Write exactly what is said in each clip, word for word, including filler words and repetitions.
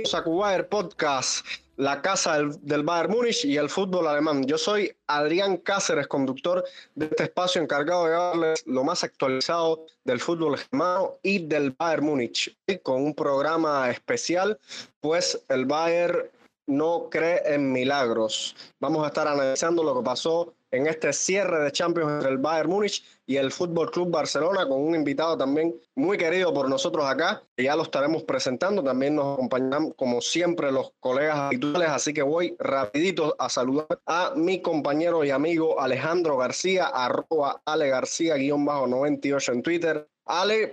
bienvenidos a Cubaer Podcast, la casa del, del Bayern Múnich y el fútbol alemán. Yo soy Adrián Cáceres, conductor de este espacio encargado de darles lo más actualizado del fútbol germano y del Bayern Múnich, y con un programa especial, pues el Bayern no cree en milagros. Vamos a estar analizando lo que pasó en este cierre de Champions entre el Bayern Múnich y el Fútbol Club Barcelona, con un invitado también muy querido por nosotros acá, que ya lo estaremos presentando. También nos acompañan, como siempre, los colegas habituales, así que voy rapidito a saludar a mi compañero y amigo Alejandro García, arroba Ale García, guión bajo noventa y ocho en Twitter. Ale,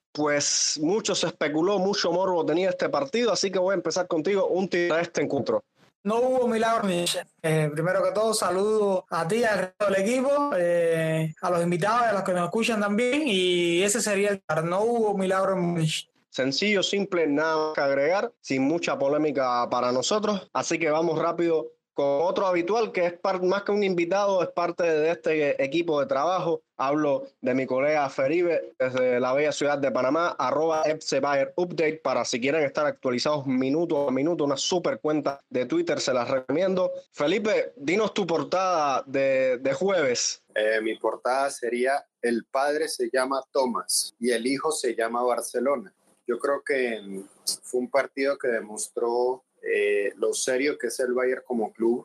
pues mucho se especuló, mucho morbo tenía este partido, así que voy a empezar contigo un tiro de este encuentro. No hubo milagro, eh, primero que todo, saludo a ti, al resto del equipo, eh, a los invitados, a los que nos escuchan también, y ese sería el par. No hubo milagro en Múnich. Sencillo, simple, nada más que agregar, sin mucha polémica para nosotros. Así que vamos rápido con otro habitual que es part, más que un invitado, es parte de este equipo de trabajo. Hablo de mi colega Felipe desde la bella ciudad de Panamá, arroba F C Bayern Update, para si quieren estar actualizados minuto a minuto, una super cuenta de Twitter, se las recomiendo. Felipe, dinos tu portada de, de jueves. Eh, mi portada sería: el padre se llama Tomás y el hijo se llama Barcelona. Yo creo que fue un partido que demostró eh, lo serio que es el Bayern como club,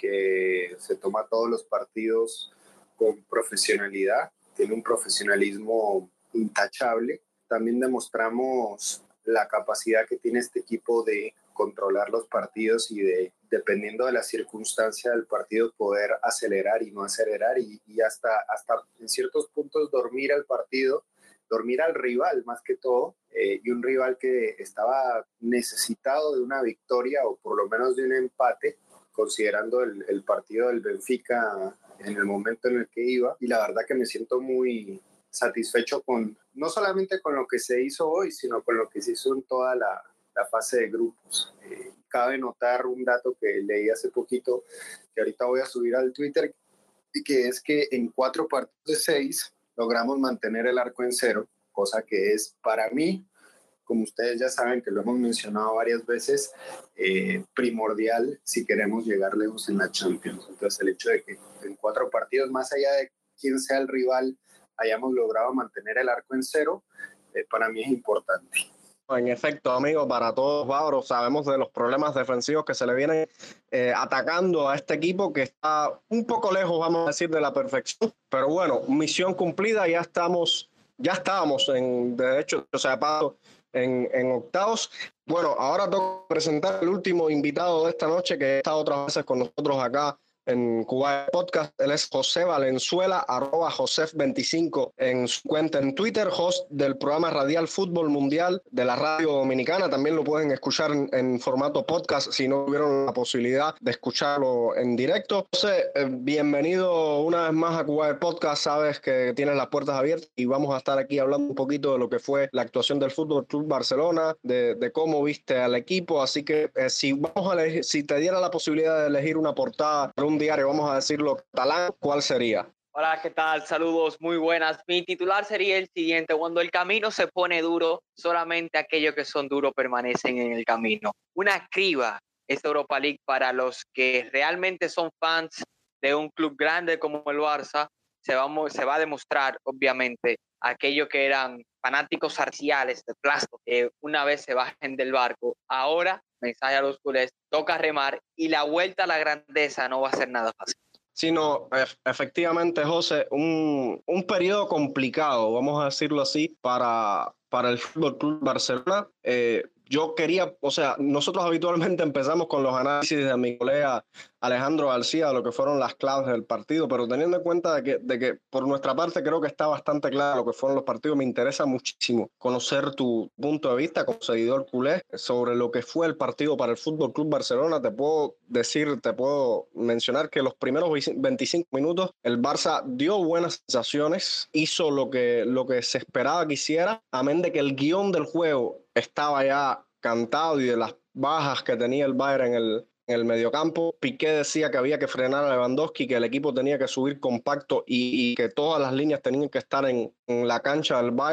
que se toma todos los partidos con profesionalidad, tiene un profesionalismo intachable. También demostramos la capacidad que tiene este equipo de controlar los partidos y de, dependiendo de la circunstancia del partido, poder acelerar y no acelerar y, y hasta, hasta en ciertos puntos dormir al partido, dormir al rival más que todo, eh, y un rival que estaba necesitado de una victoria o por lo menos de un empate, considerando el, el partido del Benfica en el momento en el que iba. Y la verdad que me siento muy satisfecho con, no solamente con lo que se hizo hoy, sino con lo que se hizo en toda la, la fase de grupos. Eh, cabe notar un dato que leí hace poquito, que ahorita voy a subir al Twitter, y que es que en cuatro partidos de seis logramos mantener el arco en cero, cosa que es para mí, como ustedes ya saben que lo hemos mencionado varias veces, eh, primordial si queremos llegar lejos en la Champions. Entonces el hecho de que en cuatro partidos, más allá de quién sea el rival, hayamos logrado mantener el arco en cero, eh, para mí es importante. En efecto, amigo, para todos bávaros, sabemos de los problemas defensivos que se le vienen eh, atacando a este equipo, que está un poco lejos, vamos a decir, de la perfección. Pero bueno, misión cumplida, ya estamos, ya estábamos en, de hecho, o sea, paso en, en octavos. Bueno, ahora toca presentar el último invitado de esta noche, que ha estado otras veces con nosotros acá en Cuba Podcast. Él es José Valenzuela, arroba Josef veinticinco en su cuenta en Twitter, host del programa radial Fútbol Mundial de la Radio Dominicana. También lo pueden escuchar en, en formato podcast si no tuvieron la posibilidad de escucharlo en directo. José, eh, bienvenido una vez más a Cuba Podcast. Sabes que tienes las puertas abiertas y vamos a estar aquí hablando un poquito de lo que fue la actuación del Fútbol Club Barcelona, de, de cómo viste al equipo. Así que eh, si vamos a elegir, si te diera la posibilidad de elegir una portada para un diario, vamos a decirlo catalán, ¿cuál sería? Hola, ¿qué tal? Saludos, muy buenas. Mi titular sería el siguiente: cuando el camino se pone duro, solamente aquellos que son duros permanecen en el camino. Una criba esta Europa League para los que realmente son fans de un club grande como el Barça. Se va, se va a demostrar, obviamente, aquellos que eran fanáticos arciales de plástico, eh, una vez se bajen del barco. Ahora, mensaje a los culés, toca remar y la vuelta a la grandeza no va a ser nada fácil. Sino, efectivamente, José, un, un periodo complicado, vamos a decirlo así, para, para el Fútbol Club Barcelona. Eh, yo quería, o sea, nosotros habitualmente empezamos con los análisis de mi colega Alejandro García de lo que fueron las claves del partido, pero teniendo en cuenta de que, de que por nuestra parte creo que está bastante claro lo que fueron los partidos, me interesa muchísimo conocer tu punto de vista como seguidor culé sobre lo que fue el partido para el Fútbol Club Barcelona. Te puedo decir, te puedo mencionar que los primeros veinticinco minutos el Barça dio buenas sensaciones, hizo lo que, lo que se esperaba que hiciera, amén de que el guión del juego estaba ya cantado y de las bajas que tenía el Bayern en el, en el mediocampo. Piqué decía que había que frenar a Lewandowski, que el equipo tenía que subir compacto y, y que todas las líneas tenían que estar en, en la cancha del Bayern.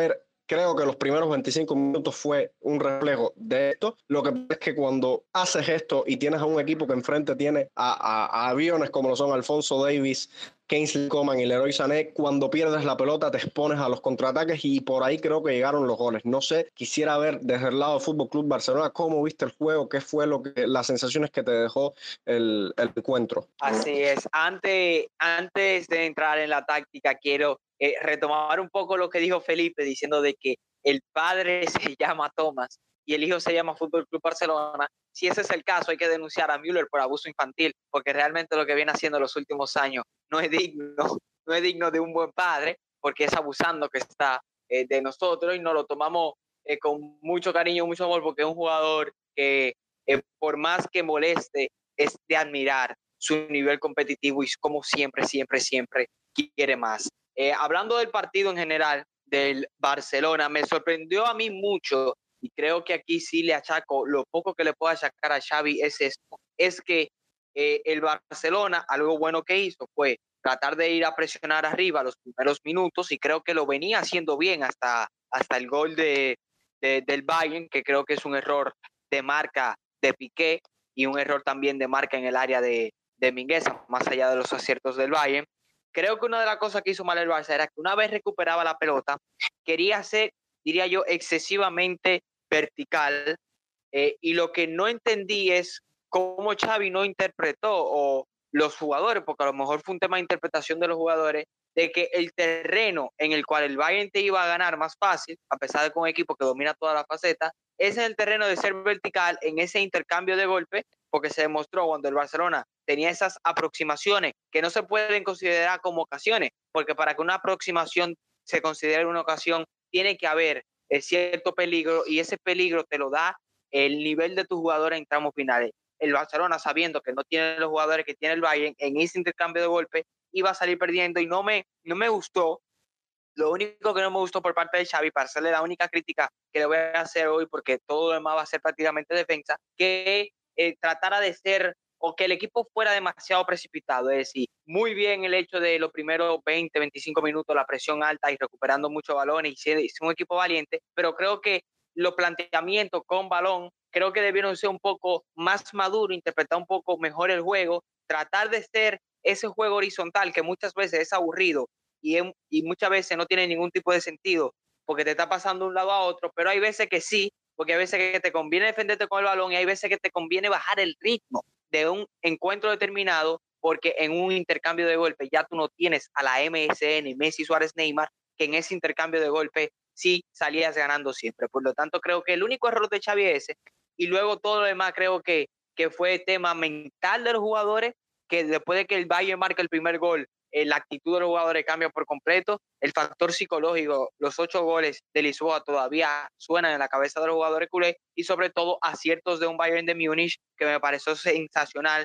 Creo que los primeros veinticinco minutos fue un reflejo de esto. Lo que pasa es que cuando haces esto y tienes a un equipo que enfrente tiene a, a, a aviones como lo son Alphonso Davies, Kingsley Coman y Leroy Sané, cuando pierdes la pelota te expones a los contraataques y por ahí creo que llegaron los goles. No sé, quisiera ver desde el lado del Fútbol Club Barcelona cómo viste el juego, qué fue lo que las sensaciones que te dejó el, el encuentro. Así es. Antes, antes de entrar en la táctica, quiero eh, retomar un poco lo que dijo Felipe, diciendo de que el padre se llama Thomas y el hijo se llama Fútbol Club Barcelona. Si ese es el caso, hay que denunciar a Müller por abuso infantil, porque realmente lo que viene haciendo en los últimos años no es digno, no es digno de un buen padre, porque es abusando que está eh, de nosotros y nos lo tomamos eh, con mucho cariño, mucho amor, porque es un jugador que eh, por más que moleste, es de admirar su nivel competitivo y como siempre, siempre, siempre quiere más. Eh, hablando del partido en general del Barcelona, me sorprendió a mí mucho y creo que aquí sí le achaco, lo poco que le puedo achacar a Xavi es esto, es que eh, el Barcelona, algo bueno que hizo fue tratar de ir a presionar arriba los primeros minutos y creo que lo venía haciendo bien hasta, hasta el gol de, de, del Bayern, que creo que es un error de marca de Piqué y un error también de marca en el área de, de Mingueza, más allá de los aciertos del Bayern. Creo que una de las cosas que hizo mal el Barça era que una vez recuperaba la pelota, quería ser, diría yo, excesivamente vertical, eh, y lo que no entendí es cómo Xavi no interpretó, o los jugadores, porque a lo mejor fue un tema de interpretación de los jugadores, de que el terreno en el cual el Bayern te iba a ganar más fácil, a pesar de que un equipo que domina toda la faceta, es en el terreno de ser vertical, en ese intercambio de golpes, porque se demostró cuando el Barcelona tenía esas aproximaciones que no se pueden considerar como ocasiones, porque para que una aproximación se considere una ocasión, tiene que haber cierto peligro y ese peligro te lo da el nivel de tus jugadores en tramos finales. El Barcelona, sabiendo que no tiene los jugadores que tiene el Bayern, en ese intercambio de golpes iba a salir perdiendo y no me, no me gustó. Lo único que no me gustó por parte de Xavi, para hacerle la única crítica que le voy a hacer hoy, porque todo lo demás va a ser prácticamente defensa, que eh, tratara de ser, o que el equipo fuera demasiado precipitado. Es decir, muy bien el hecho de los primeros veinte, veinticinco minutos, la presión alta y recuperando muchos balones, y es un equipo valiente, pero creo que los planteamientos con balón, creo que debieron ser un poco más maduros, interpretar un poco mejor el juego, tratar de ser ese juego horizontal que muchas veces es aburrido y, es, y muchas veces no tiene ningún tipo de sentido porque te está pasando de un lado a otro, pero hay veces que sí, porque hay veces que te conviene defenderte con el balón y hay veces que te conviene bajar el ritmo de un encuentro determinado, porque en un intercambio de golpes ya tú no tienes a la M S N, Messi, Suárez, Neymar, que en ese intercambio de golpes sí salías ganando siempre. Por lo tanto, creo que el único error de Xavi es ese, y luego todo lo demás creo que, que fue tema mental de los jugadores, que después de que el Bayern marca el primer gol, eh, la actitud de los jugadores cambia por completo, el factor psicológico, los ocho goles de Lisboa todavía suenan en la cabeza de los jugadores culés, y sobre todo aciertos de un Bayern de Múnich que me pareció sensacional,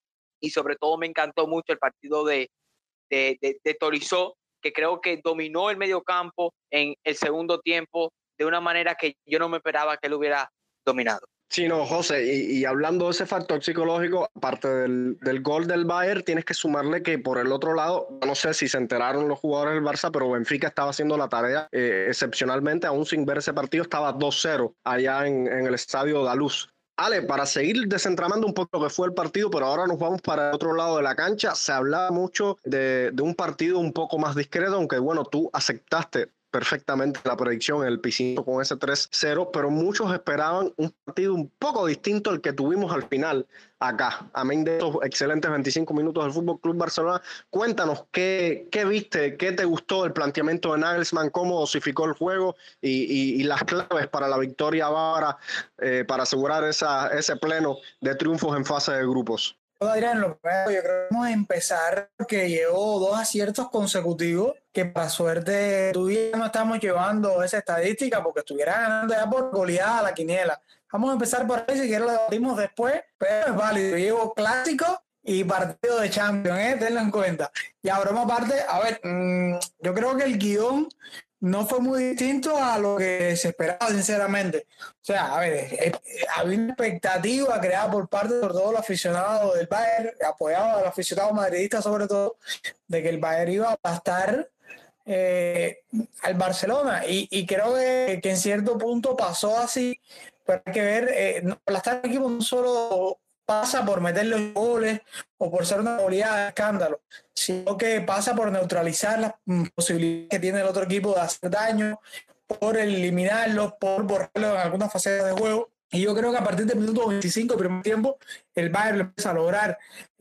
y sobre todo me encantó mucho el partido de, de, de, de Tolisso, que creo que dominó el medio campo en el segundo tiempo de una manera que yo no me esperaba que él hubiera dominado. Sí, no, José, y, y hablando de ese factor psicológico, aparte del, del gol del Bayern, tienes que sumarle que por el otro lado, no sé si se enteraron los jugadores del Barça, pero Benfica estaba haciendo la tarea eh, excepcionalmente, aún sin ver ese partido, estaba dos cero allá en, en el estadio Daluz. Ale, para seguir desentramando un poco lo que fue el partido, pero ahora nos vamos para el otro lado de la cancha. Se hablaba mucho de, de un partido un poco más discreto, aunque bueno, tú aceptaste perfectamente la predicción en el piscino con ese tres cero, pero muchos esperaban un partido un poco distinto al que tuvimos al final acá. Amén de estos excelentes veinticinco minutos del Fútbol Club Barcelona, cuéntanos qué, qué viste, qué te gustó el planteamiento de Nagelsmann, cómo dosificó el juego y, y, y las claves para la victoria bávara, eh, para asegurar esa, ese pleno de triunfos en fase de grupos. Adrián, lo primero, yo creo que vamos a empezar porque llevó dos aciertos consecutivos que para suerte todavía no estamos llevando esa estadística porque estuviera ganando ya por goleada la quiniela. Vamos a empezar por ahí, si quieres lo debatimos después, pero es válido. Llevo clásico y partido de Champions, ¿eh? Tenlo en cuenta. Y ahora más aparte, a ver, mmm, yo creo que el guión no fue muy distinto a lo que se esperaba, sinceramente. O sea, a ver, eh, eh, había una expectativa creada por parte de todos los aficionados del Bayern, apoyado a los aficionados madridistas sobre todo, de que el Bayern iba a aplastar eh, al Barcelona y, y creo que, que en cierto punto pasó así, pero hay que ver, eh, no, el estar en equipo no solo pasa por meter los goles o por ser una goleada de escándalo, sino que pasa por neutralizar las mm, posibilidades que tiene el otro equipo de hacer daño, por eliminarlos, por borrarlos en algunas facetas de juego. Y yo creo que a partir del minuto veinticinco del primer tiempo, el Bayern lo empieza a lograr.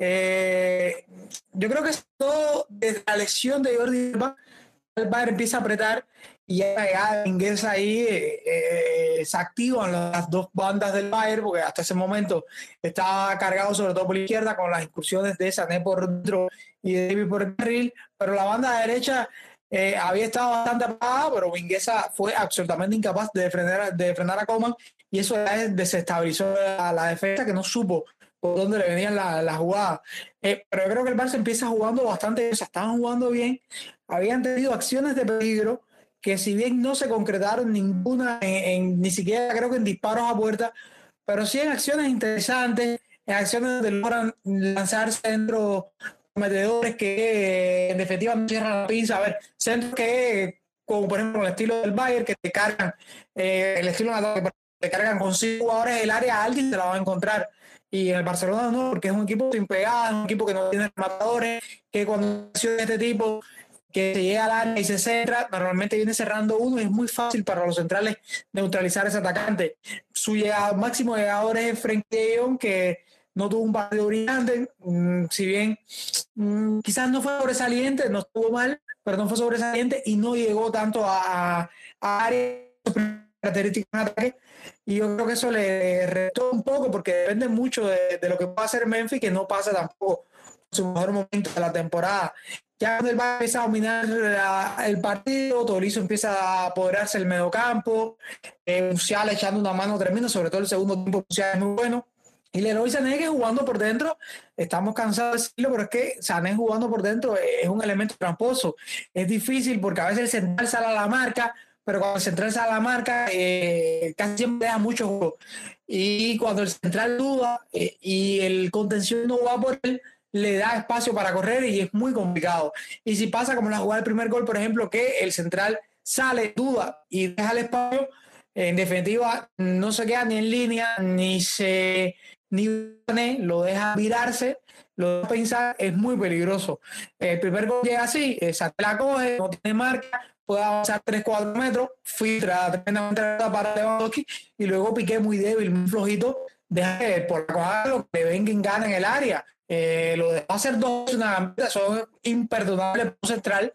Eh, yo creo que es todo desde la lesión de Jordi Alba, el Bayern empieza a apretar y ya Minguez ahí eh, eh, se activan las dos bandas del Bayern, porque hasta ese momento estaba cargado sobre todo por la izquierda con las incursiones de Sané por dentro y de David por el carril, pero la banda derecha eh, había estado bastante apagada, pero Mingueza fue absolutamente incapaz de frenar, de frenar a Coman y eso desestabilizó a la defensa, que no supo por dónde le venían las la jugadas. Eh, pero yo creo que el Barça empieza jugando bastante, o sea, estaban jugando bien, habían tenido acciones de peligro que si bien no se concretaron ninguna, en, en, ni siquiera creo que en disparos a puerta, pero sí en acciones interesantes, en acciones donde logran lanzar centros metedores que eh, en definitiva no cierran la pinza. A ver, centros que, como por ejemplo el estilo del Bayern, que te cargan, eh, el estilo que te cargan con cinco jugadores del área, alguien te la va a encontrar. Y en el Barcelona no, porque es un equipo sin pegadas, un equipo que no tiene rematadores, que cuando acciona este tipo que se llega al área y se centra, normalmente viene cerrando uno y es muy fácil para los centrales neutralizar a ese atacante. Su llegado, máximo llegador es Frenkie de Jong, que no tuvo un partido brillante, mmm, si bien mmm, quizás no fue sobresaliente, no estuvo mal, pero no fue sobresaliente y no llegó tanto a, a, a áreas características de ataque. Y yo creo que eso le retó un poco porque depende mucho de, de lo que pueda hacer Memphis, que no pasa tampoco su mejor momento de la temporada. Ya cuando el Bayern empieza a dominar la, el partido, Tolisso empieza a apoderarse del mediocampo, eh, Musiala echando una mano tremenda, sobre todo el segundo tiempo Musiala es muy bueno. Y Leroy Sané que jugando por dentro, estamos cansados de decirlo, pero es que Sané jugando por dentro es un elemento tramposo. Es difícil porque a veces el central sale a la marca, pero cuando el central sale a la marca, eh, casi siempre deja mucho juego. Y cuando el central duda eh, y el contención no va por él, le da espacio para correr y es muy complicado. Y si pasa como la jugada del primer gol, por ejemplo, que el central sale, duda y deja el espacio, en definitiva no se queda ni en línea, ni se ni lo deja virarse, lo deja pensar, es muy peligroso. El primer gol llega así, Sané la coge, no tiene marca, puede avanzar tres cuatro metros, filtra tremendamente para Lewandowski y luego Piqué muy débil, muy flojito, deja que por la coja lo que venga gana en el área. Eh, lo dejó hacer dos, una gambeta, son imperdonables por central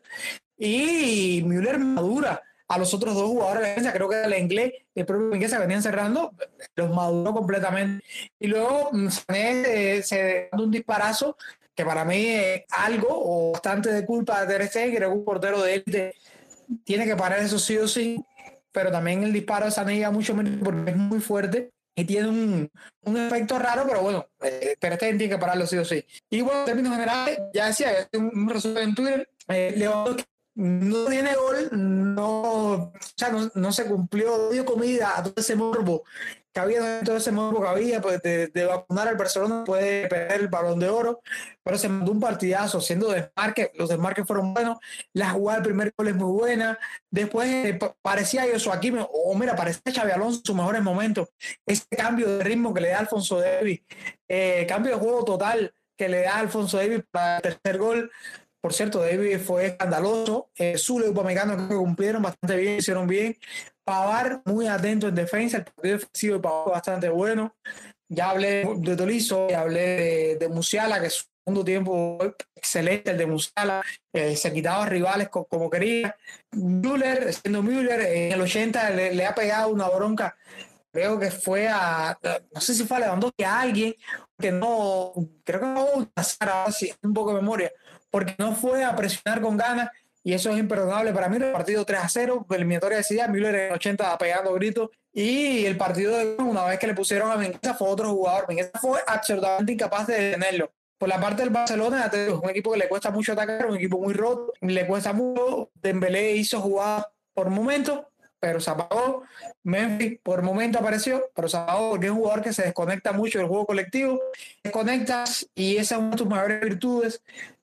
y Müller madura a los otros dos jugadores de la defensa, creo que el inglés y el propio Miguel se venían cerrando, los maduró completamente y luego Sané eh, se da un disparazo que para mí es algo o bastante de culpa de Ter Stegen, creo que un portero de élite tiene que parar eso sí o sí, pero también el disparo de Sané llega mucho menos porque es muy fuerte y tiene un, un efecto raro, pero bueno, eh, Ter Stegen tiene que pararlo sí o sí. Y bueno, en términos generales, ya decía, un, un resumen en Twitter, eh, Lewandowski no tiene gol, no, o sea, no, no se cumplió, dio comida a todo ese morbo que había, todo ese morbo que había pues, de, de vacunar al Barcelona, puede perder el Balón de Oro, pero se mandó un partidazo, siendo desmarque, los desmarques fueron buenos, la jugada del primer gol es muy buena, después eh, parecía Joshua Kimi, o oh, mira, parecía Xabi Alonso en sus mejores momentos, ese cambio de ritmo que le da Alfonso Davies, eh, cambio de juego total que le da Alfonso Davies para el tercer gol. Por cierto, David fue escandaloso. Eh, Zule y Upamecano creo que cumplieron bastante bien, hicieron bien. Pavard muy atento en defensa, el partido defensivo de Pavard bastante bueno. Ya hablé de Tolisso, ya hablé de, de Musiala, que su segundo tiempo excelente, el de Musiala, eh, se quitaba rivales como, como quería. Müller, siendo Müller, en el ochenta le, le ha pegado una bronca. Creo que fue a, no sé si fue a Lewandowski, a alguien, que no, creo que no, así, un poco de memoria, porque no fue a presionar con ganas y eso es imperdonable para mí. El partido tres a cero, eliminatoria decidida, Müller en el ochenta pegando gritos y el partido de una vez que le pusieron a Mingueza fue otro jugador. Mingueza fue absolutamente incapaz de detenerlo. Por la parte del Barcelona, es un equipo que le cuesta mucho atacar, un equipo muy roto, le cuesta mucho. Dembélé hizo jugadas por momentos, pero se apagó. Memphis por momento apareció, pero se apagó porque es un jugador que se desconecta mucho del juego colectivo. Desconectas y esa es una de tus mayores virtudes,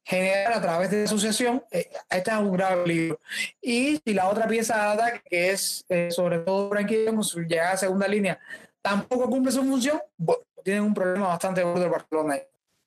generar a través de la asociación, eh, este es un grave peligro. Y si la otra pieza de ataque, que es eh, sobre todo Frenkie con su llegada a segunda línea, tampoco cumple su función, bueno, tienen un problema bastante gordo el Barcelona.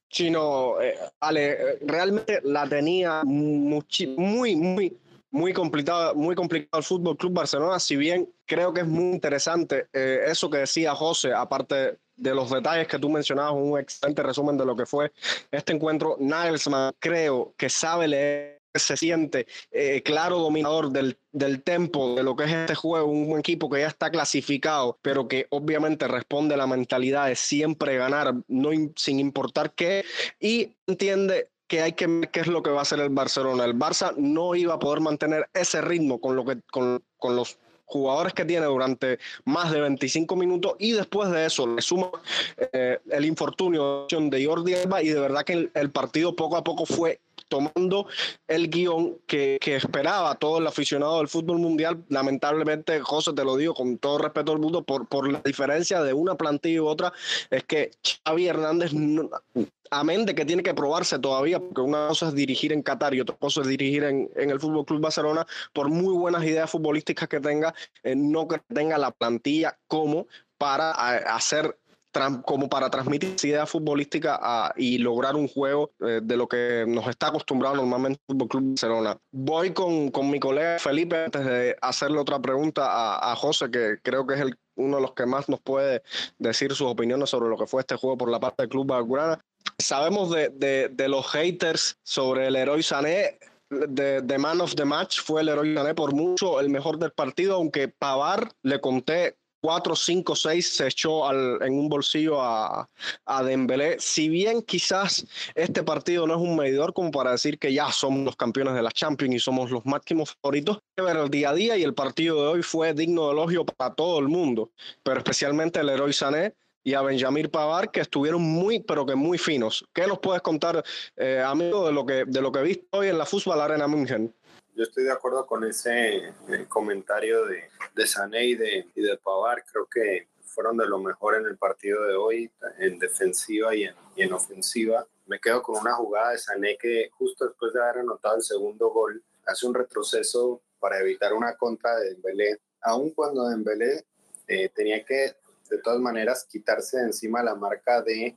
Chino, eh, Ale, eh, realmente la tenía muchi- muy, muy, muy complicado, muy complicado el Fútbol Club Barcelona, si bien creo que es muy interesante eh, eso que decía José, aparte de los detalles que tú mencionabas, un excelente resumen de lo que fue este encuentro. Nagelsmann creo que sabe leer, se siente eh, claro dominador del, del tempo de lo que es este juego, un equipo que ya está clasificado, pero que obviamente responde a la mentalidad de siempre ganar, no sin importar qué, y entiende que hay que ver qué es lo que va a hacer el Barcelona. El Barça no iba a poder mantener ese ritmo con, lo que, con, con los jugadores que tiene durante más de veinticinco minutos, y después de eso le suma eh, el infortunio de Jordi Alba, y de verdad que el, el partido poco a poco fue tomando el guión que, que esperaba todo el aficionado del fútbol mundial. Lamentablemente, José, te lo digo con todo respeto al mundo, por, por la diferencia de una plantilla y otra, es que Xavi Hernández, no, amén de que tiene que probarse todavía, porque una cosa es dirigir en Qatar y otra cosa es dirigir en, en el Fútbol Club Barcelona, por muy buenas ideas futbolísticas que tenga, eh, no que tenga la plantilla como para a, hacer como para transmitir esa idea futbolística a, y lograr un juego eh, de lo que nos está acostumbrado normalmente el Fútbol Club Barcelona. Voy con, con mi colega Felipe antes de hacerle otra pregunta a, a José, que creo que es el, uno de los que más nos puede decir sus opiniones sobre lo que fue este juego por la parte del Club Blaugrana. Sabemos de, de, de los haters sobre el Leroy Sané. De, de Man of the Match fue el Leroy Sané por mucho el mejor del partido, aunque Pavard, le conté, cuatro, cinco, seis se echó al, en un bolsillo a, a Dembélé. Si bien quizás este partido no es un medidor como para decir que ya somos los campeones de la Champions y somos los máximos favoritos, pero el día a día y el partido de hoy fue digno de elogio para todo el mundo, pero especialmente el Leroy Sané y a Benjamín Pavard, que estuvieron muy, pero que muy finos. ¿Qué nos puedes contar, eh, amigo, de lo que de lo que viste hoy en la Fußball Arena München? Yo estoy de acuerdo con ese eh, comentario de, de Sané y de, y de Pavard. Creo que fueron de lo mejor en el partido de hoy, en defensiva y en, y en ofensiva. Me quedo con una jugada de Sané que justo después de haber anotado el segundo gol, hace un retroceso para evitar una contra de Dembélé. Aun cuando Dembélé eh, tenía que, de todas maneras, quitarse de encima la marca de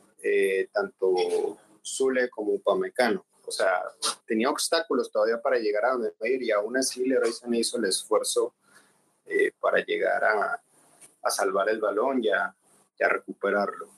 eh, tanto Zule como Upamecano. O sea, tenía obstáculos todavía para llegar a donde iba a ir, y aún así Leroy Sané hizo el esfuerzo eh, para llegar a, a salvar el balón y a, y a recuperarlo.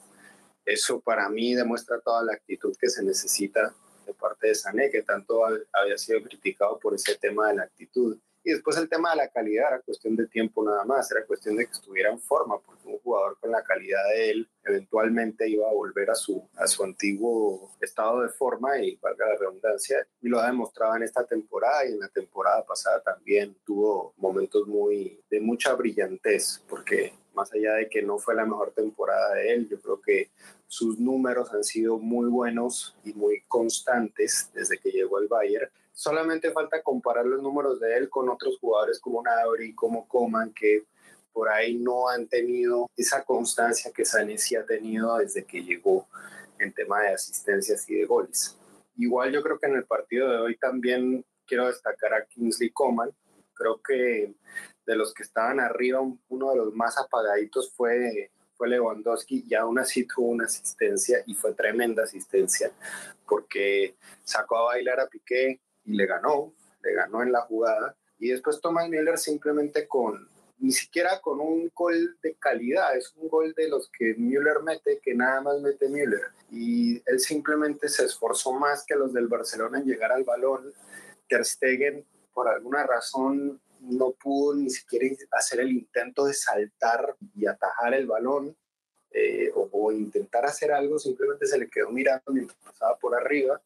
Eso para mí demuestra toda la actitud que se necesita de parte de Sané, que tanto había sido criticado por ese tema de la actitud. Y después el tema de la calidad era cuestión de tiempo nada más, era cuestión de que estuviera en forma, porque un jugador con la calidad de él eventualmente iba a volver a su, a su antiguo estado de forma, y valga la redundancia, y lo ha demostrado en esta temporada, y en la temporada pasada también tuvo momentos muy, de mucha brillantez, porque más allá de que no fue la mejor temporada de él, yo creo que sus números han sido muy buenos y muy constantes desde que llegó al Bayern. Solamente falta comparar los números de él con otros jugadores como Gnabry, como Coman, que por ahí no han tenido esa constancia que Sané sí ha tenido desde que llegó en tema de asistencias y de goles. Igual yo creo que en el partido de hoy también quiero destacar a Kingsley Coman. Creo que de los que estaban arriba, uno de los más apagaditos fue, fue Lewandowski, y aún así tuvo una asistencia, y fue tremenda asistencia, porque sacó a bailar a Piqué y le ganó, le ganó en la jugada. Y después Thomas Müller simplemente con, ni siquiera con un gol de calidad, es un gol de los que Müller mete, que nada más mete Müller. Y él simplemente se esforzó más que los del Barcelona en llegar al balón. Ter Stegen, por alguna razón, no pudo ni siquiera hacer el intento de saltar y atajar el balón, eh, o, o intentar hacer algo, simplemente se le quedó mirando mientras pasaba por arriba.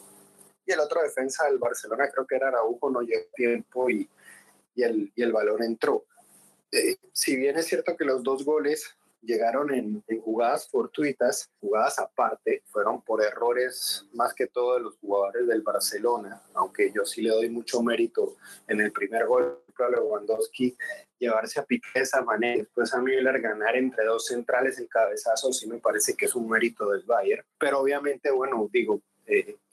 Y el otro defensa del Barcelona, creo que era Araujo, no llegó a tiempo, y, y, el, y el balón entró. Eh, si bien es cierto que los dos goles llegaron en, en jugadas fortuitas, jugadas aparte, fueron por errores más que todo de los jugadores del Barcelona, aunque yo sí le doy mucho mérito en el primer gol a Lewandowski, llevarse a Piqué de esa manera, después a Müller ganar entre dos centrales en cabezazo, sí me parece que es un mérito del Bayern, pero obviamente, bueno, digo, Eh, en, en,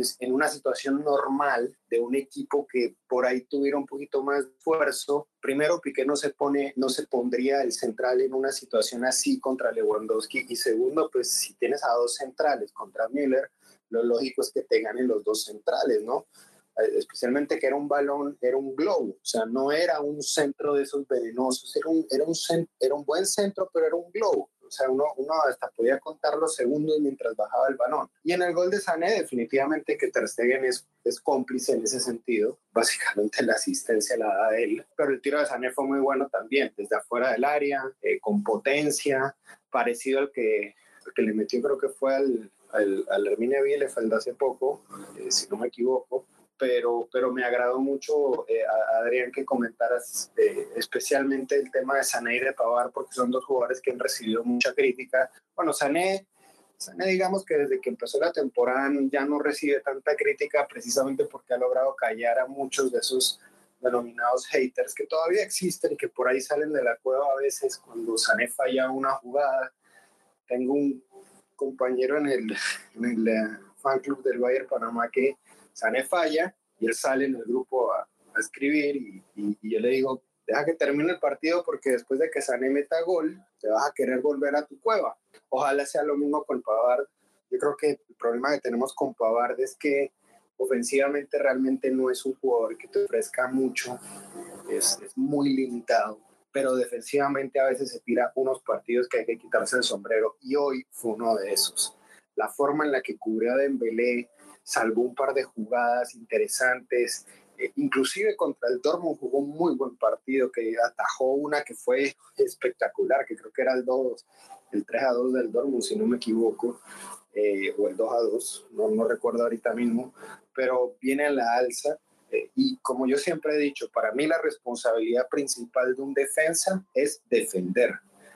pues en una situación normal de un equipo que por ahí tuviera un poquito más de esfuerzo, primero Piqué no se pone, no se pondría el central en una situación así contra Lewandowski, y segundo, pues si tienes a dos centrales contra Müller, lo lógico es que te ganen los dos centrales, ¿no? Especialmente que era un balón, era un globo, o sea, no era un centro de esos venenosos, era un, era un, era un buen centro, pero era un globo. O sea, uno, uno hasta podía contar los segundos mientras bajaba el balón. Y en el gol de Sané, definitivamente que Ter Stegen es, es cómplice en ese sentido. Básicamente la asistencia la da él. Pero el tiro de Sané fue muy bueno también, desde afuera del área, eh, con potencia, parecido al que, al que le metió, creo que fue al, al, al Hermine Bielefeld hace poco, eh, si no me equivoco. Pero, pero me agradó mucho, eh, Adrián, que comentaras eh, especialmente el tema de Sané y de Pavard, porque son dos jugadores que han recibido mucha crítica. Bueno, Sané, Sané digamos que desde que empezó la temporada ya no recibe tanta crítica, precisamente porque ha logrado callar a muchos de esos denominados haters que todavía existen y que por ahí salen de la cueva a veces cuando Sané falla una jugada. Tengo un compañero en el, en el uh, fan club del Bayern Panamá que Sané falla y él sale en el grupo a, a escribir y, y, y yo le digo, deja que termine el partido porque después de que Sané meta gol, te vas a querer volver a tu cueva. Ojalá sea lo mismo con Pavard. Yo creo que el problema que tenemos con Pavard es que ofensivamente realmente no es un jugador que te ofrezca mucho, es, es muy limitado, pero defensivamente a veces se tira unos partidos que hay que quitarse el sombrero y hoy fue uno de esos. La forma en la que cubrió a Dembélé, salvó un par de jugadas interesantes, eh, inclusive contra el Dortmund jugó un muy buen partido, que atajó una que fue espectacular, que creo que era el dos, el tres a dos del Dortmund, si no me equivoco, eh, o el dos a dos, no, no recuerdo ahorita mismo, pero viene a la alza. Eh, y como yo siempre he dicho, para mí la responsabilidad principal de un defensa es defender.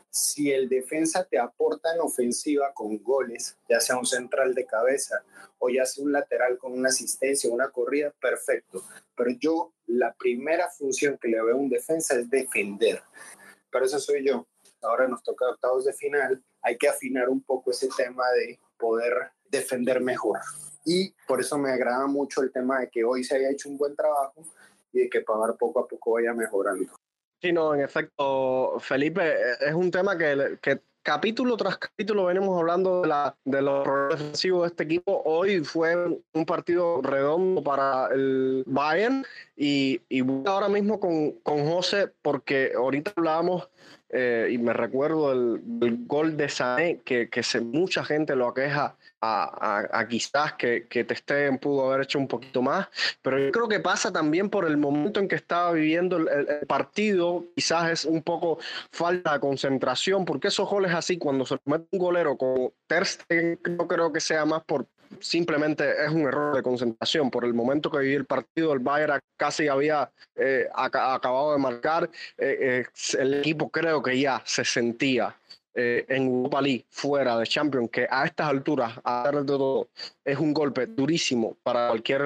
Si el defensa te aporta en ofensiva con goles, ya sea un central de cabeza o ya sea un lateral con una asistencia, una corrida, perfecto. Pero yo, la primera función que le veo a un defensa es defender. Pero eso soy yo. Ahora nos toca octavos de final. Hay que afinar un poco ese tema de poder defender mejor. Y por eso me agrada mucho el tema de que hoy se haya hecho un buen trabajo y de que Pavard poco a poco vaya mejorando. Sí, no, en efecto, Felipe, es un tema que, que capítulo tras capítulo venimos hablando de, la, de los problemas defensivos de este equipo. Hoy fue un partido redondo para el Bayern y, y voy ahora mismo con, con José porque ahorita hablábamos eh, y me recuerdo el, el gol de Sané que, que se, mucha gente lo aqueja a, a, a quizás que, que Ter Stegen pudo haber hecho un poquito más, pero yo creo que pasa también por el momento en que estaba viviendo el, el, el partido. Quizás es un poco falta de concentración, porque esos goles así, cuando se mete un golero como Ter Stegen, no creo que sea más por simplemente es un error de concentración. Por el momento que viví el partido, el Bayern casi había eh, ac- acabado de marcar, eh, eh, el equipo creo que ya se sentía Eh, en Europa League, fuera de Champions, que a estas alturas, a pesar de todo, es un golpe durísimo para cualquier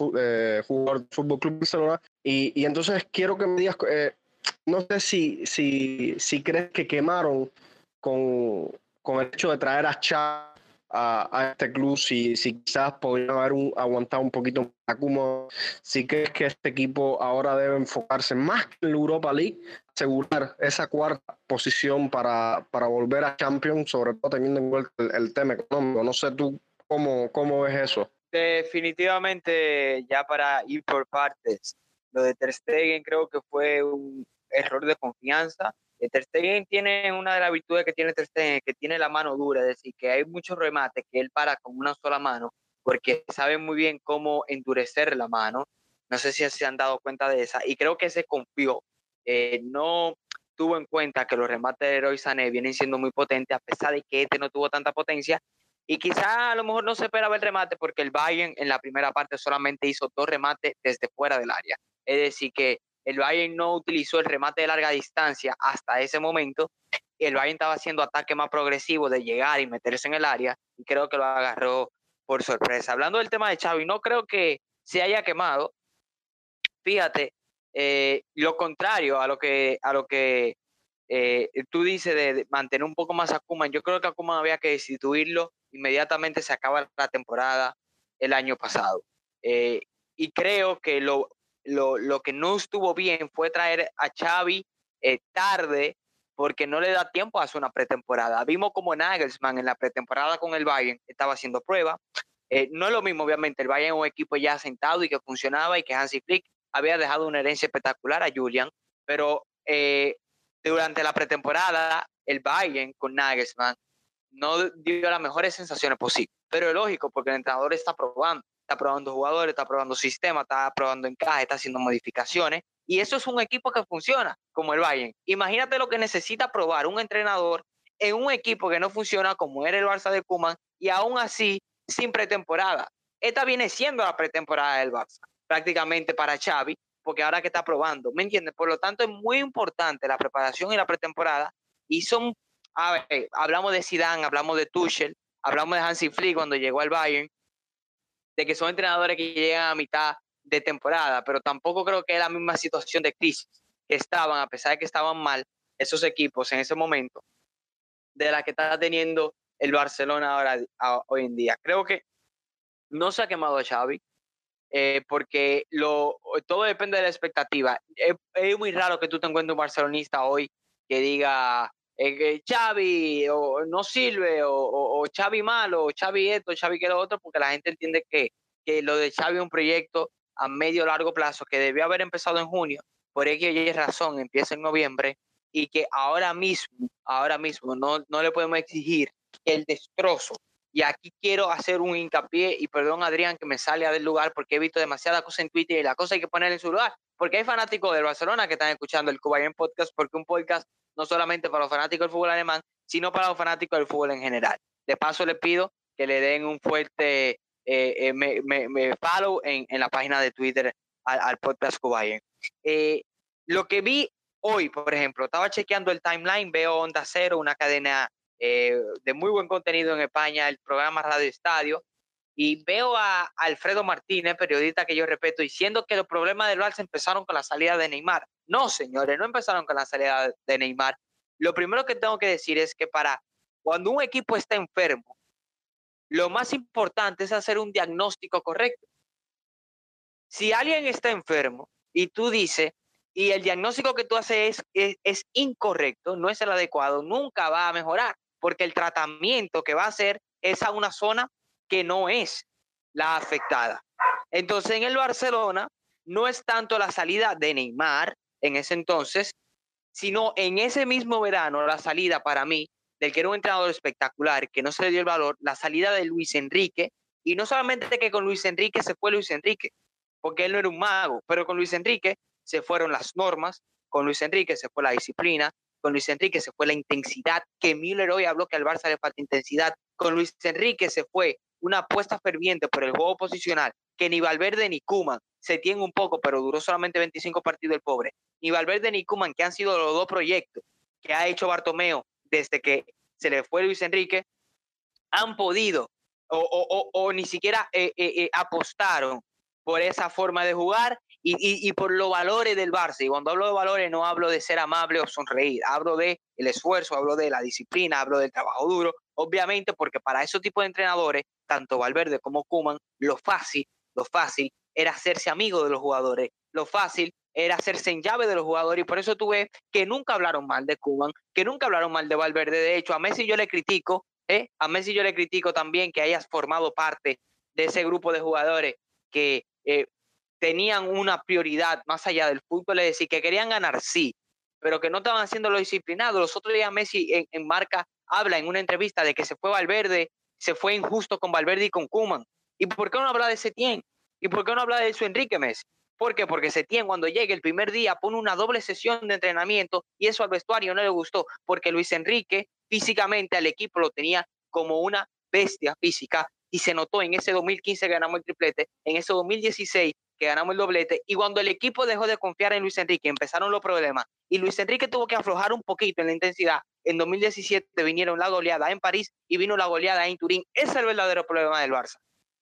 eh, jugador del Fútbol Club Barcelona. Y, y entonces quiero que me digas, eh, no sé si, si, si crees que quemaron con, con el hecho de traer a Xavi a, a este club, si, si quizás podrían haber un, aguantado un poquito más cómodo, si crees que este equipo ahora debe enfocarse más que en la Europa League, asegurar esa cuarta posición para, para volver a Champions, sobre todo teniendo en cuenta el, el tema económico. No sé tú cómo, cómo ves eso. Definitivamente, ya para ir por partes, lo de Ter Stegen creo que fue un error de confianza. Ter Stegen tiene una de las virtudes que tiene Ter Stegen, que tiene la mano dura, es decir, que hay muchos remates que él para con una sola mano, porque sabe muy bien cómo endurecer la mano. No sé si se han dado cuenta de esa, y creo que se confió. Eh, no tuvo en cuenta que los remates de Leroy Sané vienen siendo muy potentes, a pesar de que este no tuvo tanta potencia. Y quizá a lo mejor no se esperaba el remate porque el Bayern en la primera parte solamente hizo dos remates desde fuera del área. Es decir, que el Bayern no utilizó el remate de larga distancia hasta ese momento. El Bayern estaba haciendo ataque más progresivo de llegar y meterse en el área y creo que lo agarró por sorpresa. Hablando del tema de Xavi, no creo que se haya quemado. Fíjate, eh, lo contrario a lo que, a lo que eh, tú dices de, de mantener un poco más a Koeman. Yo creo que a Koeman había que destituirlo inmediatamente, se acaba la temporada. el año pasado. Eh, y creo que lo, lo, lo que no estuvo bien fue traer a Xavi eh, tarde, porque no le da tiempo a hacer una pretemporada. Vimos como Nagelsmann en la pretemporada con el Bayern estaba haciendo pruebas. Eh, no es lo mismo, obviamente, el Bayern es un equipo ya sentado y que funcionaba y que Hansi Flick había dejado una herencia espectacular a Julian, pero eh, durante la pretemporada el Bayern con Nagelsmann no dio las mejores sensaciones posibles, pero es lógico porque el entrenador está probando, está probando jugadores, está probando sistemas, está probando encaje, está haciendo modificaciones, y eso es un equipo que funciona como el Bayern. Imagínate lo que necesita probar un entrenador en un equipo que no funciona como era el Barça de Koeman, y aún así sin pretemporada. Esta viene siendo la pretemporada del Barça, prácticamente para Xavi, porque ahora que está probando, ¿me entiendes? Por lo tanto, es muy importante la preparación y la pretemporada, y son, a ver, hablamos de Zidane, hablamos de Tuchel, hablamos de Hansi Flick cuando llegó al Bayern, de que son entrenadores que llegan a mitad de temporada, pero tampoco creo que es la misma situación de crisis que estaban, a pesar de que estaban mal esos equipos en ese momento, de la que está teniendo el Barcelona ahora a, hoy en día. Creo que no se ha quemado a Xavi, eh, porque lo, todo depende de la expectativa. Es, es muy raro que tú te encuentres un barcelonista hoy que diga eh, que Xavi o, no sirve, o, o, o Xavi malo, o Xavi esto, Xavi que lo otro, porque la gente entiende que, que lo de Xavi es un proyecto a medio o largo plazo que debió haber empezado en junio, por ello y razón empieza en noviembre, y que ahora mismo, ahora mismo no, no le podemos exigir el destrozo. Y aquí quiero hacer un hincapié, y perdón Adrián que me salga del lugar porque he visto demasiadas cosas en Twitter y la cosa hay que ponerla en su lugar, porque hay fanáticos del Barcelona que están escuchando el Cubayern Podcast, porque un podcast no solamente para los fanáticos del fútbol alemán, sino para los fanáticos del fútbol en general. De paso les pido que le den un fuerte eh, eh, me, me, me follow en, en la página de Twitter al, al podcast Cubayern. Eh, lo que vi hoy, por ejemplo, estaba chequeando el timeline, veo Onda Cero, una cadena Eh, de muy buen contenido en España, el programa Radio Estadio, y veo a Alfredo Martínez, periodista que yo respeto, diciendo que los problemas del Barça empezaron con la salida de Neymar. No, señores, no empezaron con la salida de Neymar. Lo primero que tengo que decir es que para cuando un equipo está enfermo, lo más importante es hacer un diagnóstico correcto. Si alguien está enfermo y tú dices, y el diagnóstico que tú haces es, es, es incorrecto, no es el adecuado, nunca va a mejorar, porque el tratamiento que va a hacer es a una zona que no es la afectada. Entonces en el Barcelona no es tanto la salida de Neymar en ese entonces, sino en ese mismo verano la salida para mí del que era un entrenador espectacular, que no se le dio el valor, la salida de Luis Enrique, y no solamente que con Luis Enrique se fue Luis Enrique, porque él no era un mago, pero con Luis Enrique se fueron las normas, con Luis Enrique se fue la disciplina, con Luis Enrique se fue la intensidad, que Müller hoy habló que al Barça le falta intensidad, con Luis Enrique se fue una apuesta ferviente por el juego posicional, que ni Valverde ni Koeman se tienen un poco, pero duró solamente veinticinco partidos el pobre, ni Valverde ni Koeman, que han sido los dos proyectos que ha hecho Bartomeu desde que se le fue Luis Enrique, han podido o, o, o, o ni siquiera eh, eh, eh, apostaron por esa forma de jugar y, y, y por los valores del Barça. Y cuando hablo de valores no hablo de ser amable o sonreír, hablo de el esfuerzo, hablo de la disciplina, hablo del trabajo duro, obviamente porque para esos tipos de entrenadores, tanto Valverde como Koeman, lo fácil, lo fácil era hacerse amigo de los jugadores, lo fácil era hacerse en llave de los jugadores, y por eso tú ves que nunca hablaron mal de Koeman, que nunca hablaron mal de Valverde. De hecho, a Messi yo le critico, ¿eh? a Messi yo le critico también que hayas formado parte de ese grupo de jugadores que eh, tenían una prioridad más allá del fútbol, es decir, que querían ganar, sí, pero que no estaban haciendo lo disciplinado. Los otros días Messi en, en Marca habla en una entrevista de que se fue Valverde, se fue injusto con Valverde y con Koeman. ¿Y por qué no habla de Setién? ¿Y por qué no habla de su Enrique Messi? ¿Por qué? Porque Setién cuando llegue el primer día pone una doble sesión de entrenamiento y eso al vestuario no le gustó, porque Luis Enrique físicamente al equipo lo tenía como una bestia física, y se notó en ese dos mil quince que ganamos el triplete, en ese dos mil dieciséis que ganamos el doblete, y cuando el equipo dejó de confiar en Luis Enrique empezaron los problemas y Luis Enrique tuvo que aflojar un poquito en la intensidad. En dos mil diecisiete vinieron la goleada en París y vino la goleada en Turín. Ese es el verdadero problema del Barça.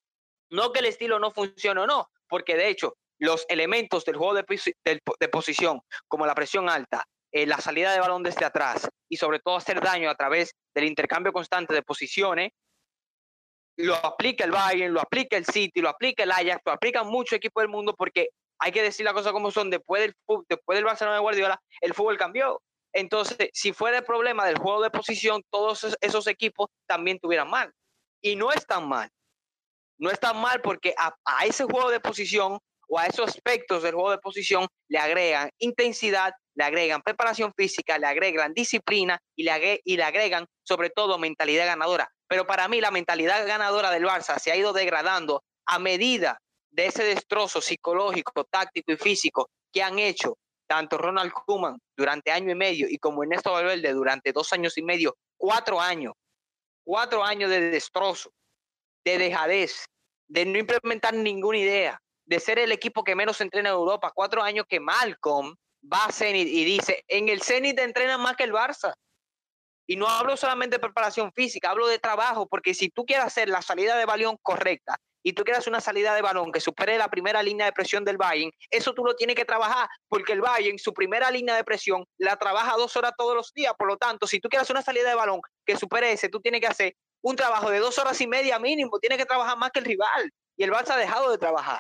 No que el estilo no funcione o no, porque de hecho los elementos del juego de, de, de posición, como la presión alta, eh, la salida de balón desde atrás y sobre todo hacer daño a través del intercambio constante de posiciones, lo aplica el Bayern, lo aplica el City, lo aplica el Ajax, lo aplican muchos equipos del mundo, porque hay que decir las cosas como son. Después del, después del Barcelona de Guardiola, el fútbol cambió. Entonces, si fuera el problema del juego de posición, todos esos equipos también tuvieran mal. Y no es tan mal. No es tan mal porque a, a ese juego de posición o a esos aspectos del juego de posición le agregan intensidad, le agregan preparación física, le agregan disciplina y le, y le agregan sobre todo mentalidad ganadora. Pero para mí la mentalidad ganadora del Barça se ha ido degradando a medida de ese destrozo psicológico, táctico y físico que han hecho tanto Ronald Koeman durante año y medio y como Ernesto Valverde durante dos años y medio, cuatro años, cuatro años de destrozo, de dejadez, de no implementar ninguna idea, de ser el equipo que menos entrena en Europa, cuatro años que Malcolm va a Zenit y dice, en el Zenit entrenan más que el Barça. Y no hablo solamente de preparación física, hablo de trabajo, porque si tú quieres hacer la salida de balón correcta y tú quieres una salida de balón que supere la primera línea de presión del Bayern, eso tú lo tienes que trabajar, porque el Bayern, su primera línea de presión, la trabaja dos horas todos los días. Por lo tanto, si tú quieres una salida de balón que supere ese, tú tienes que hacer un trabajo de dos horas y media mínimo, tienes que trabajar más que el rival. Y el Barça ha dejado de trabajar,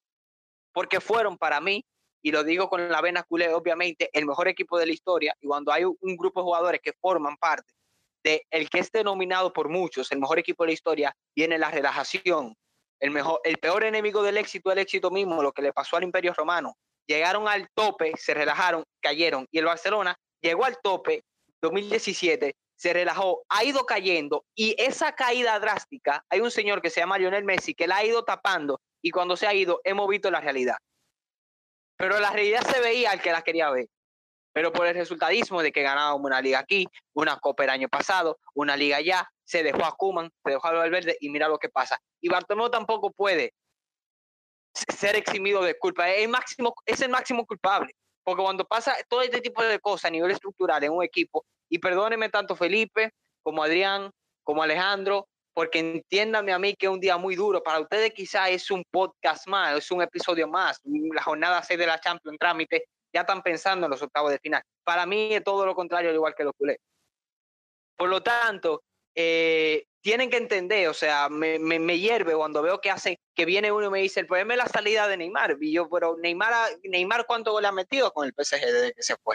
porque fueron para mí, y lo digo con la vena culé, obviamente, el mejor equipo de la historia. Y cuando hay un grupo de jugadores que forman parte de el que es denominado por muchos el mejor equipo de la historia, viene la relajación. El, mejor, el peor enemigo del éxito, el éxito mismo, lo que le pasó al Imperio Romano. Llegaron al tope, se relajaron, cayeron. Y el Barcelona llegó al tope, dos mil diecisiete, se relajó, ha ido cayendo. Y esa caída drástica, hay un señor que se llama Lionel Messi que la ha ido tapando. Y cuando se ha ido, hemos visto la realidad. Pero la realidad se veía al que la quería ver. Pero por el resultadismo de que ganábamos una liga aquí, una copa el año pasado, una liga allá, se dejó a Koeman, se dejó a Valverde y mira lo que pasa. Y Bartomeu tampoco puede ser eximido de culpa. Es el máximo, es el máximo culpable. Porque cuando pasa todo este tipo de cosas a nivel estructural en un equipo, y perdónenme tanto Felipe, como Adrián, como Alejandro, porque entiéndame a mí que es un día muy duro. Para ustedes quizás es un podcast más, es un episodio más. La jornada seis de la Champions trámite, ya están pensando en los octavos de final. Para mí es todo lo contrario, al igual que los culés. Por lo tanto, eh, tienen que entender, o sea, me, me, me hierve cuando veo que hace, que viene uno y me dice, el problema es la salida de Neymar. Y yo, pero Neymar, Neymar ¿cuánto gol ha metido con el P S G desde que se fue?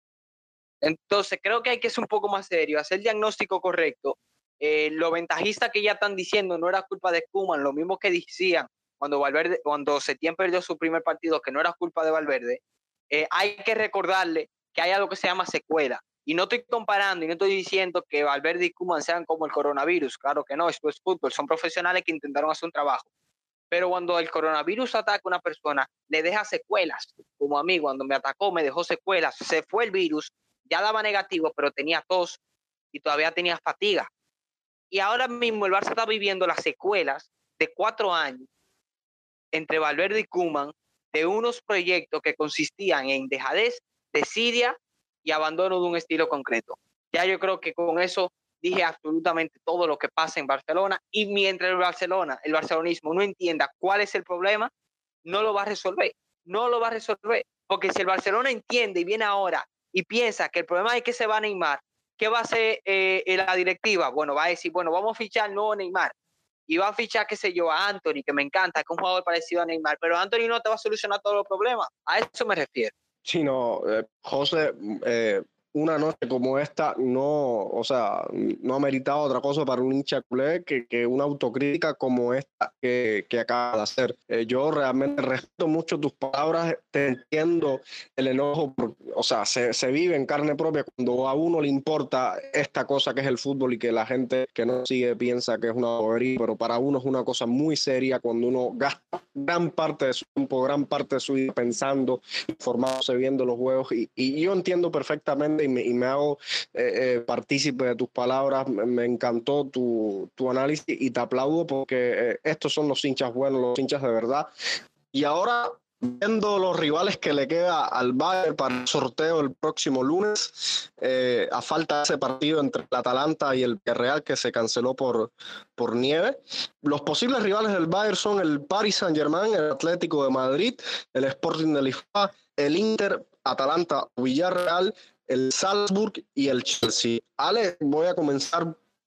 Entonces, creo que hay que ser un poco más serio, hacer el diagnóstico correcto. Eh, lo ventajista que ya están diciendo no era culpa de Koeman, lo mismo que decían cuando Valverde, cuando Setién perdió su primer partido, que no era culpa de Valverde. Eh, hay que recordarle que hay algo que se llama secuela. Y no estoy comparando y no estoy diciendo que Valverde y Koeman sean como el coronavirus. Claro que no, esto es fútbol. Son profesionales que intentaron hacer un trabajo. Pero cuando el coronavirus ataca a una persona, le deja secuelas. Como a mí, cuando me atacó, me dejó secuelas. Se fue el virus, ya daba negativo, pero tenía tos y todavía tenía fatiga. Y ahora mismo el Barça está viviendo las secuelas de cuatro años entre Valverde y Koeman, de unos proyectos que consistían en dejadez, desidia y abandono de un estilo concreto. Ya yo creo que con eso dije absolutamente todo lo que pasa en Barcelona, y mientras el Barcelona, el barcelonismo no entienda cuál es el problema, no lo va a resolver, no lo va a resolver, porque si el Barcelona entiende y viene ahora y piensa que el problema es que se va a Neymar, ¿qué va a hacer eh, la directiva? Bueno, va a decir, bueno, vamos a fichar al nuevo Neymar, y va a fichar, qué sé yo, a Anthony, que me encanta, que es un jugador parecido a Neymar, pero Anthony no te va a solucionar todos los problemas. A eso me refiero. Sí, no, eh, José, eh, una noche como esta no, o sea, no ha meritado otra cosa para un hincha culé que, que una autocrítica como esta que, que acaba de hacer. Eh, yo realmente respeto mucho tus palabras, te entiendo el enojo, por, o sea, se, se vive en carne propia cuando a uno le importa esta cosa que es el fútbol y que la gente que no sigue piensa que es una bobería, pero para uno es una cosa muy seria cuando uno gasta gran parte de su tiempo, gran parte de su vida pensando, informándose, viendo los juegos, y, y yo entiendo perfectamente y me, y me hago eh, eh, partícipe de tus palabras. Me, me encantó tu, tu análisis y te aplaudo porque eh, estos son los hinchas buenos, los hinchas de verdad. Y ahora, viendo los rivales que le queda al Bayern para el sorteo el próximo lunes, eh, a falta de ese partido entre el Atalanta y el Villarreal que se canceló por, por nieve, los posibles rivales del Bayern son el Paris Saint-Germain, el Atlético de Madrid, el Sporting de Lisboa, el Inter, Atalanta, Villarreal, el Salzburg y el Chelsea. Ale, voy a comenzar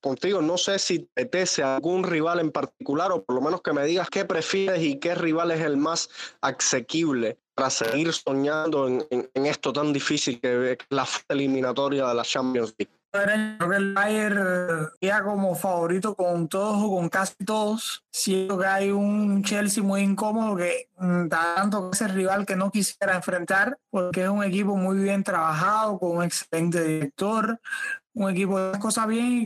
contigo. No sé si te apetece algún rival en particular o por lo menos que me digas qué prefieres y qué rival es el más asequible para seguir soñando en, en, en esto tan difícil que es la fase eliminatoria de la Champions League. Creo que el Bayern queda como favorito con todos o con casi todos. Siento que hay un Chelsea muy incómodo que mm, tanto que ese rival que no quisiera enfrentar, porque es un equipo muy bien trabajado, con un excelente director, un equipo de las cosas bien y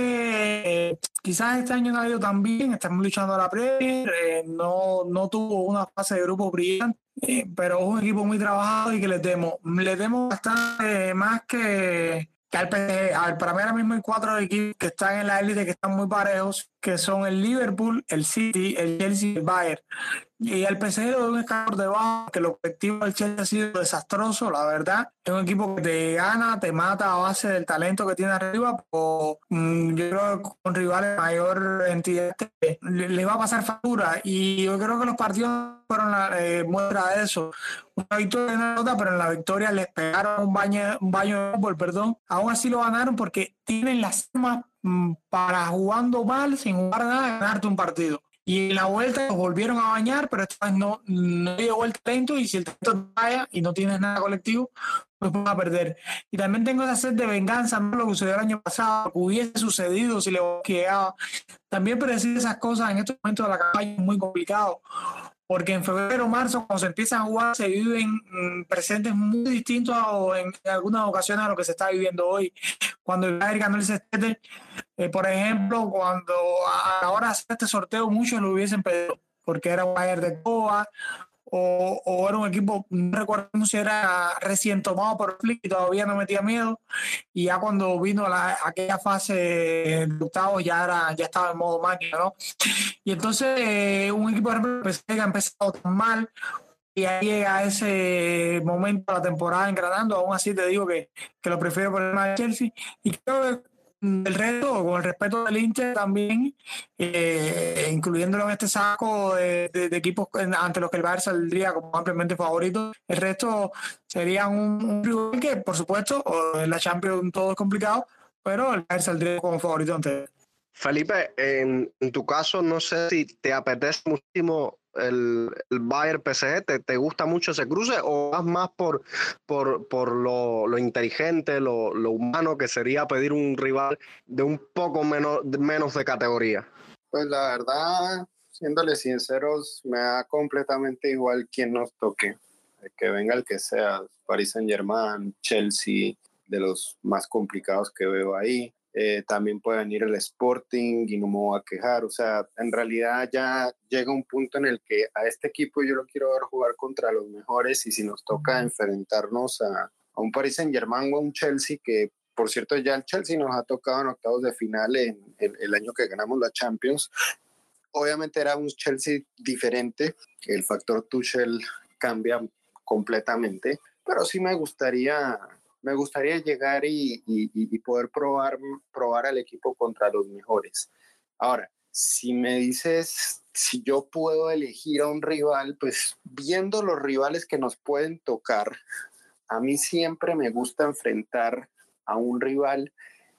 que eh, quizás este año no ha ido tan bien. Estamos luchando a la Premier, eh, no, no tuvo una fase de grupo brillante, eh, pero es un equipo muy trabajado y que le temo, le temo bastante eh, más que que al, al, para mí ahora mismo hay cuatro equipos que están en la élite que están muy parejos, que son el Liverpool, el City, el Chelsea y el Bayern. Y al P S G lo de un escalón debajo, que el objetivo del Chelsea ha sido desastroso, la verdad. Es un equipo que te gana, te mata a base del talento que tiene arriba, o mmm, yo creo que con rivales de mayor entidad le, le va a pasar factura. Y yo creo que los partidos fueron la eh, muestra de eso. Una victoria y una derrota, pero en la victoria les pegaron un baño, un baño de fútbol, perdón. Aún así lo ganaron porque tienen las armas mmm, para jugando mal, sin jugar nada, ganarte un partido. Y en la vuelta los volvieron a bañar, pero esta vez no, no dio vuelta el talento, y si el talento falla y no tienes nada colectivo, pues van a perder. Y también tengo esa sed de venganza, no lo que sucedió el año pasado, que hubiese sucedido si le llegaba. También predecir esas cosas en estos momentos de la campaña es muy complicado, porque en febrero o marzo, cuando se empiezan a jugar, se viven mmm, presentes muy distintos a, en, en algunas ocasiones a lo que se está viviendo hoy. Cuando el Bayern ganó el sextete, eh, por ejemplo, cuando a la hora de hacer este sorteo muchos lo hubiesen pedido, porque era un Bayern de Coba, o, o era un equipo, no recuerdo si era recién tomado por Flick y todavía no metía miedo, y ya cuando vino la, aquella fase de octavos ya, era, ya estaba en modo máquina, ¿no? Y entonces eh, un equipo, por ejemplo, que ha empezado tan mal, y ahí llega ese momento de la temporada engranando. Aún así te digo que, que lo prefiero por el más de Chelsea, y creo que el resto, con el respeto del Inter también, eh, incluyéndolo en este saco de, de, de equipos ante los que el Barça saldría como ampliamente favorito, el resto serían un, un rival que, por supuesto, en la Champions todo es complicado, pero el Barça saldría como favorito ante él. Felipe, en, en tu caso, no sé si te apetece muchísimo el, el Bayern P S G, ¿te, te gusta mucho ese cruce o vas más por, por, por lo, lo inteligente, lo, lo humano que sería pedir un rival de un poco menos, menos de categoría? Pues la verdad, siéndole sinceros, me da completamente igual quién nos toque, que venga el que sea, Paris Saint-Germain, Chelsea, de los más complicados que veo ahí. Eh, también puede venir el Sporting y no me voy a quejar. O sea, en realidad ya llega un punto en el que a este equipo yo lo quiero ver jugar contra los mejores, y si nos toca enfrentarnos a, a un Paris Saint-Germain o a un Chelsea, que por cierto ya el Chelsea nos ha tocado en octavos de final en, en el año que ganamos la Champions. Obviamente era un Chelsea diferente, el factor Tuchel cambia completamente, pero sí me gustaría... Me gustaría llegar y, y, y poder probar, probar al equipo contra los mejores. Ahora, si me dices si yo puedo elegir a un rival, pues viendo los rivales que nos pueden tocar, a mí siempre me gusta enfrentar a un rival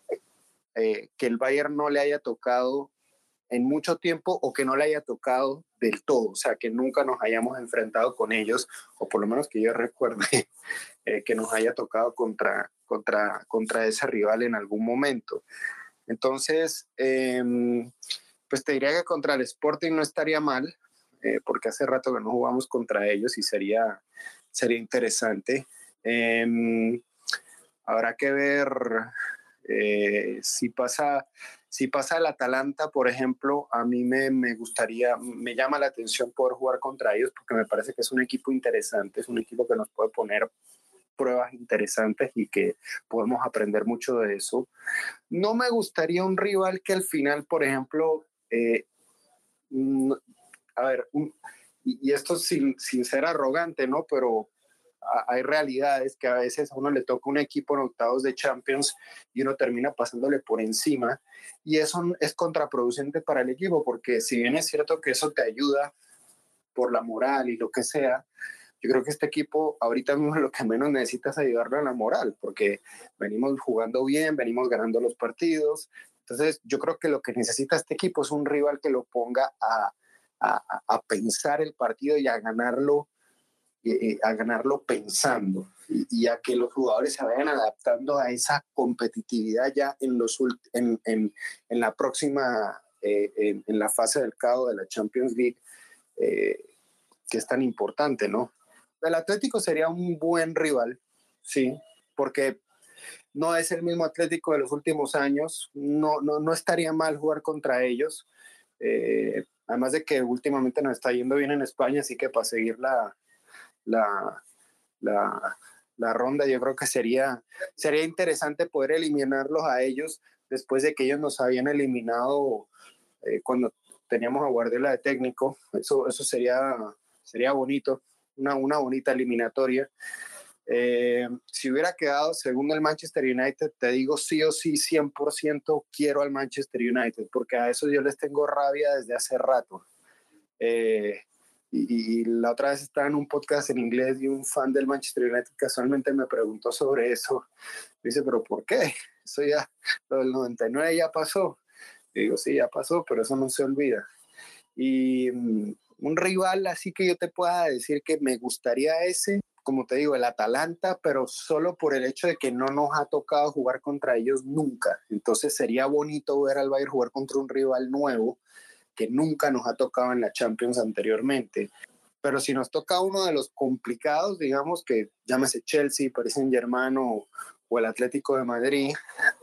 eh, que el Bayern no le haya tocado en mucho tiempo, o que no le haya tocado del todo, o sea, que nunca nos hayamos enfrentado con ellos, o por lo menos que yo recuerde eh, que nos haya tocado contra, contra, contra ese rival en algún momento. Entonces, eh, pues te diría que contra el Sporting no estaría mal, eh, porque hace rato que no jugamos contra ellos y sería, sería interesante. Eh, habrá que ver eh, si pasa... Si pasa el Atalanta, por ejemplo, a mí me, me gustaría, me llama la atención poder jugar contra ellos, porque me parece que es un equipo interesante, es un equipo que nos puede poner pruebas interesantes y que podemos aprender mucho de eso. No me gustaría un rival que al final, por ejemplo, eh, a ver, un, y, y esto sin, sin ser arrogante, ¿no? Pero hay realidades que a veces a uno le toca un equipo en octavos de Champions y uno termina pasándole por encima, y eso es contraproducente para el equipo, porque si bien es cierto que eso te ayuda por la moral y lo que sea, yo creo que este equipo ahorita mismo lo que menos necesita es ayudarlo en la moral, porque venimos jugando bien, venimos ganando los partidos, Entonces, yo creo que lo que necesita este equipo es un rival que lo ponga a, a, a pensar el partido y a ganarlo, eh, a ganarlo pensando, y, y a que los jugadores se vayan adaptando a esa competitividad ya en, los, en, en, en la próxima, eh, en, en la fase del cabo de la Champions League, eh, que es tan importante, ¿no? El Atlético sería un buen rival, sí, porque no es el mismo Atlético de los últimos años, no, no, no estaría mal jugar contra ellos, eh, además de que últimamente nos está yendo bien en España, así que para seguir la, la, la, la ronda yo creo que sería, sería interesante poder eliminarlos a ellos después de que ellos nos habían eliminado eh, cuando teníamos a Guardiola de técnico. Eso, eso sería, sería bonito, una, una bonita eliminatoria. Eh, si hubiera quedado según el Manchester United, te digo sí o sí, cien por ciento quiero al Manchester United, porque a eso yo les tengo rabia desde hace rato. Eh, y, y la otra vez estaba en un podcast en inglés y un fan del Manchester United casualmente me preguntó sobre eso. Me dice, ¿pero por qué? Eso ya, lo del noventa y nueve ya pasó. Y digo, sí, ya pasó, pero eso no se olvida. Y um, un rival así que yo te pueda decir que me gustaría ese, como te digo, el Atalanta, pero solo por el hecho de que no nos ha tocado jugar contra ellos nunca. Entonces sería bonito ver al Bayern jugar contra un rival nuevo que nunca nos ha tocado en la Champions anteriormente. Pero si nos toca uno de los complicados, digamos que llámese Chelsea, Paris Saint-Germain o, o el Atlético de Madrid,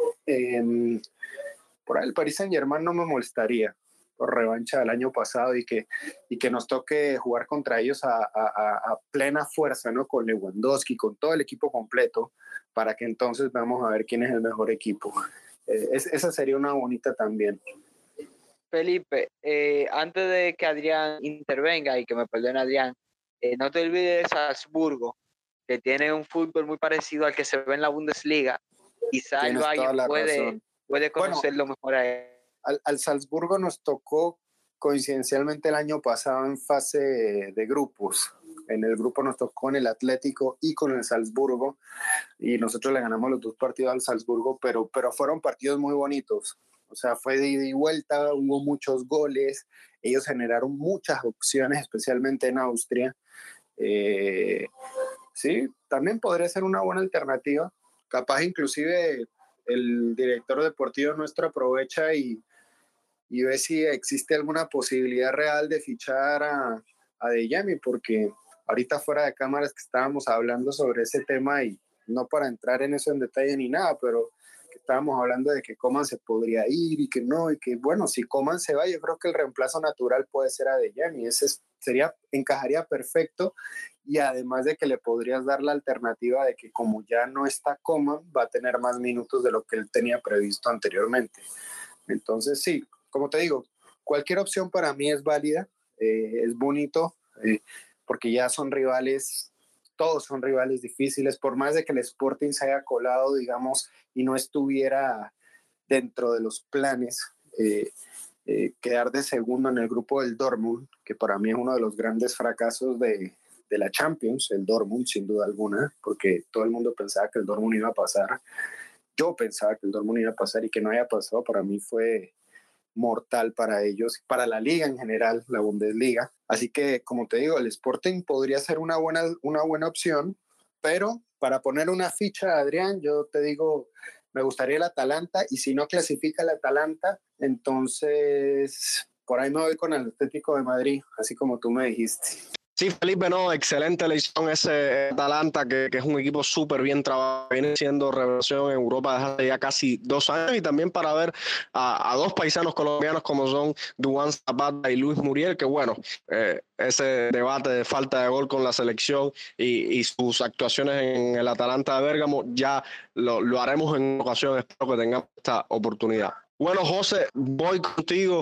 eh, por ahí el Paris Saint-Germain no me molestaría por revancha del año pasado y que, y que nos toque jugar contra ellos a, a, a plena fuerza, ¿no? Con Lewandowski, con todo el equipo completo, para que entonces vamos a ver quién es el mejor equipo. Eh, es, esa sería una bonita también. Felipe, eh, antes de que Adrián intervenga y que me perdone Adrián, eh, no te olvides de Salzburgo, que tiene un fútbol muy parecido al que se ve en la Bundesliga. Quizá el Bayern puede, puede conocerlo bueno, mejor a él. Al, al Salzburgo nos tocó coincidencialmente el año pasado en fase de grupos. En el grupo nos tocó con el Atlético y con el Salzburgo y nosotros le ganamos los dos partidos al Salzburgo, pero, pero fueron partidos muy bonitos. O sea, fue de ida y vuelta, hubo muchos goles, ellos generaron muchas opciones, especialmente en Austria. Eh, sí, también podría ser una buena alternativa. Capaz inclusive el director deportivo nuestro aprovecha y, y ve si existe alguna posibilidad real de fichar a, a Adeyemi, porque ahorita fuera de cámaras que estábamos hablando sobre ese tema y no para entrar en eso en detalle ni nada, pero que estábamos hablando de que Coman se podría ir y que no, y que bueno, si Coman se va, yo creo que el reemplazo natural puede ser Adeyemi, ese es, sería, encajaría perfecto, y además de que le podrías dar la alternativa de que como ya no está Coman, va a tener más minutos de lo que él tenía previsto anteriormente. Entonces sí, como te digo, cualquier opción para mí es válida, eh, es bonito, eh, porque ya son rivales, todos son rivales difíciles, por más de que el Sporting se haya colado, digamos, y no estuviera dentro de los planes, eh, eh, quedar de segundo en el grupo del Dortmund, que para mí es uno de los grandes fracasos de, de la Champions, el Dortmund, sin duda alguna, porque todo el mundo pensaba que el Dortmund iba a pasar. Yo pensaba que el Dortmund iba a pasar y que no haya pasado, para mí fue mortal para ellos, para la liga en general, la Bundesliga. Así que, como te digo, el Sporting podría ser una buena, una buena opción, pero para poner una ficha, Adrián, yo te digo, me gustaría el Atalanta, y si no clasifica el Atalanta, entonces por ahí me voy con el Atlético de Madrid, así como tú me dijiste. Sí, Felipe, no, excelente elección ese Atalanta, que, que es un equipo súper bien trabajado, viene siendo revelación en Europa desde hace ya casi dos años, y también para ver a, a dos paisanos colombianos como son Duván Zapata y Luis Muriel, que bueno, eh, ese debate de falta de gol con la selección y, y sus actuaciones en el Atalanta de Bérgamo ya lo, lo haremos en ocasión, espero que tengamos esta oportunidad. Bueno, José, voy contigo.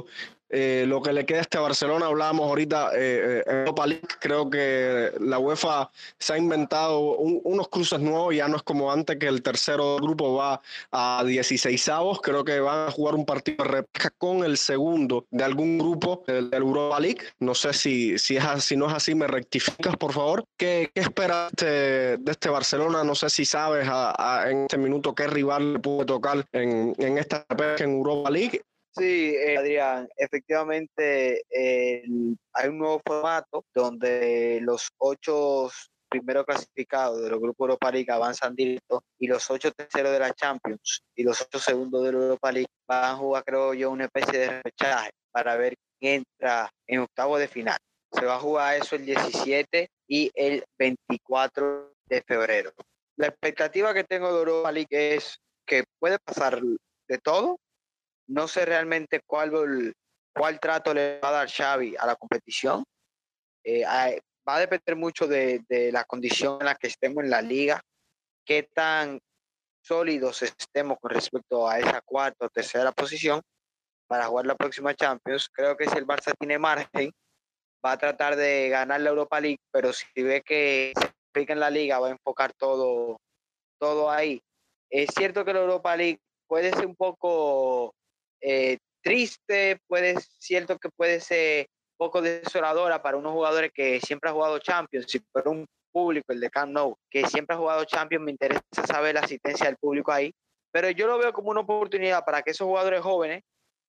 eh, lo que le queda a este Barcelona. Hablábamos ahorita eh, eh, Europa League. Creo que la UEFA se ha inventado un, unos cruces nuevos. Ya no es como antes, que el tercero del grupo va a dieciseisavos. Creo que van a jugar un partido de repesca con el segundo de algún grupo del, del Europa League. No sé si, si, es así, si no es así, me rectificas, por favor. ¿Qué, qué esperas de, de este Barcelona? No sé si sabes a, a, en este minuto qué rival le puede tocar en, en esta repesca en Europa League. Sí, eh, Adrián, efectivamente eh, hay un nuevo formato donde los ocho primeros clasificados de los grupos Europa League avanzan directo y los ocho terceros de la Champions y los ocho segundos de la Europa League van a jugar, creo yo, una especie de repechaje para ver quién entra en octavo de final. Se va a jugar eso el diecisiete y el veinticuatro de febrero. La expectativa que tengo de Europa League es que puede pasar de todo. No sé realmente cuál, cuál trato le va a dar Xavi a la competición. Eh, va a depender mucho de, de la condición en la que estemos en la liga, qué tan sólidos estemos con respecto a esa cuarta o tercera posición para jugar la próxima Champions. Creo que si el Barça tiene margen, va a tratar de ganar la Europa League, pero si ve que se complica en la liga, va a enfocar todo, todo ahí. Es cierto que la Europa League puede ser un poco eh, triste, puede, cierto que puede ser un poco desoladora para unos jugadores que siempre han jugado Champions, y para un público, el de Camp Nou, que siempre ha jugado Champions, me interesa saber la asistencia del público ahí, pero yo lo veo como una oportunidad para que esos jugadores jóvenes,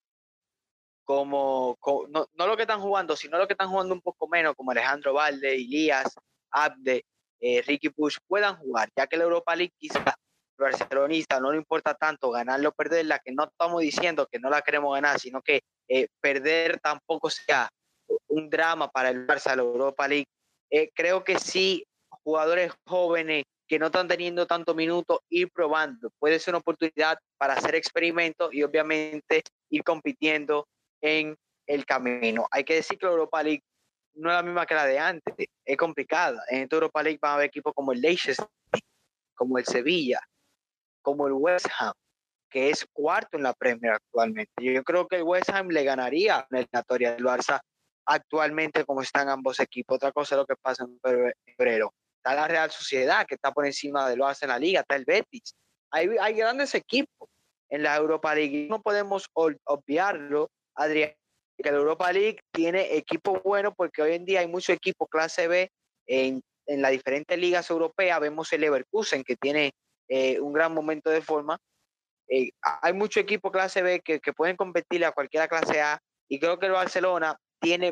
como, como no, no lo que están jugando, sino lo que están jugando un poco menos, como Alejandro Valde, Elías, Abde, eh, Ricky Puig, puedan jugar, ya que la Europa League quizá barcelonista no le importa tanto ganarla o perderla, que no estamos diciendo que no la queremos ganar, sino que eh, perder tampoco sea un drama para el Barça, la Europa League. Eh, creo que sí, jugadores jóvenes que no están teniendo tanto minutos, ir probando. Puede ser una oportunidad para hacer experimentos y obviamente ir compitiendo en el camino. Hay que decir que la Europa League no es la misma que la de antes, es complicada. En esta Europa League van a haber equipos como el Leicester, como el Sevilla, como el West Ham, que es cuarto en la Premier actualmente. Yo creo que el West Ham le ganaría a la eliminatoria del Barça actualmente, como están ambos equipos. Otra cosa es lo que pasa en febrero. Está la Real Sociedad, que está por encima del Barça en la liga, está el Betis. Hay, hay grandes equipos en la Europa League. No podemos obviarlo, Adrián, que la Europa League tiene equipos buenos, porque hoy en día hay muchos equipos clase B en, en las diferentes ligas europeas. Vemos el Leverkusen, que tiene eh, un gran momento de forma. Eh, hay muchos equipos clase B que, que pueden competirle a cualquiera clase A, y creo que el Barcelona tiene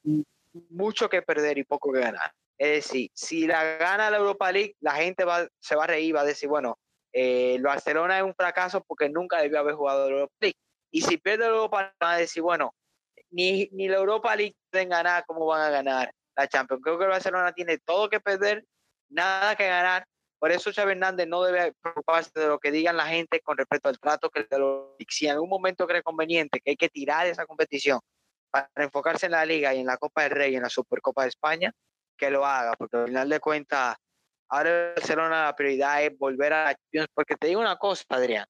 mucho que perder y poco que ganar. Es decir, si la gana la Europa League, la gente va, se va a reír, va a decir, bueno, eh, el Barcelona es un fracaso porque nunca debió haber jugado la Europa League. Y si pierde la Europa League, van a decir, bueno, ni, ni la Europa League pueden ganar, ¿cómo van a ganar la Champions? Creo que el Barcelona tiene todo que perder, nada que ganar. Por eso Xavi Hernández no debe preocuparse de lo que digan la gente con respecto al trato que le lo, si en algún momento cree conveniente que hay que tirar esa competición para enfocarse en la Liga y en la Copa del Rey y en la Supercopa de España, que lo haga, porque al final de cuentas, ahora el Barcelona la prioridad es volver a la Champions, porque te digo una cosa, Adrián,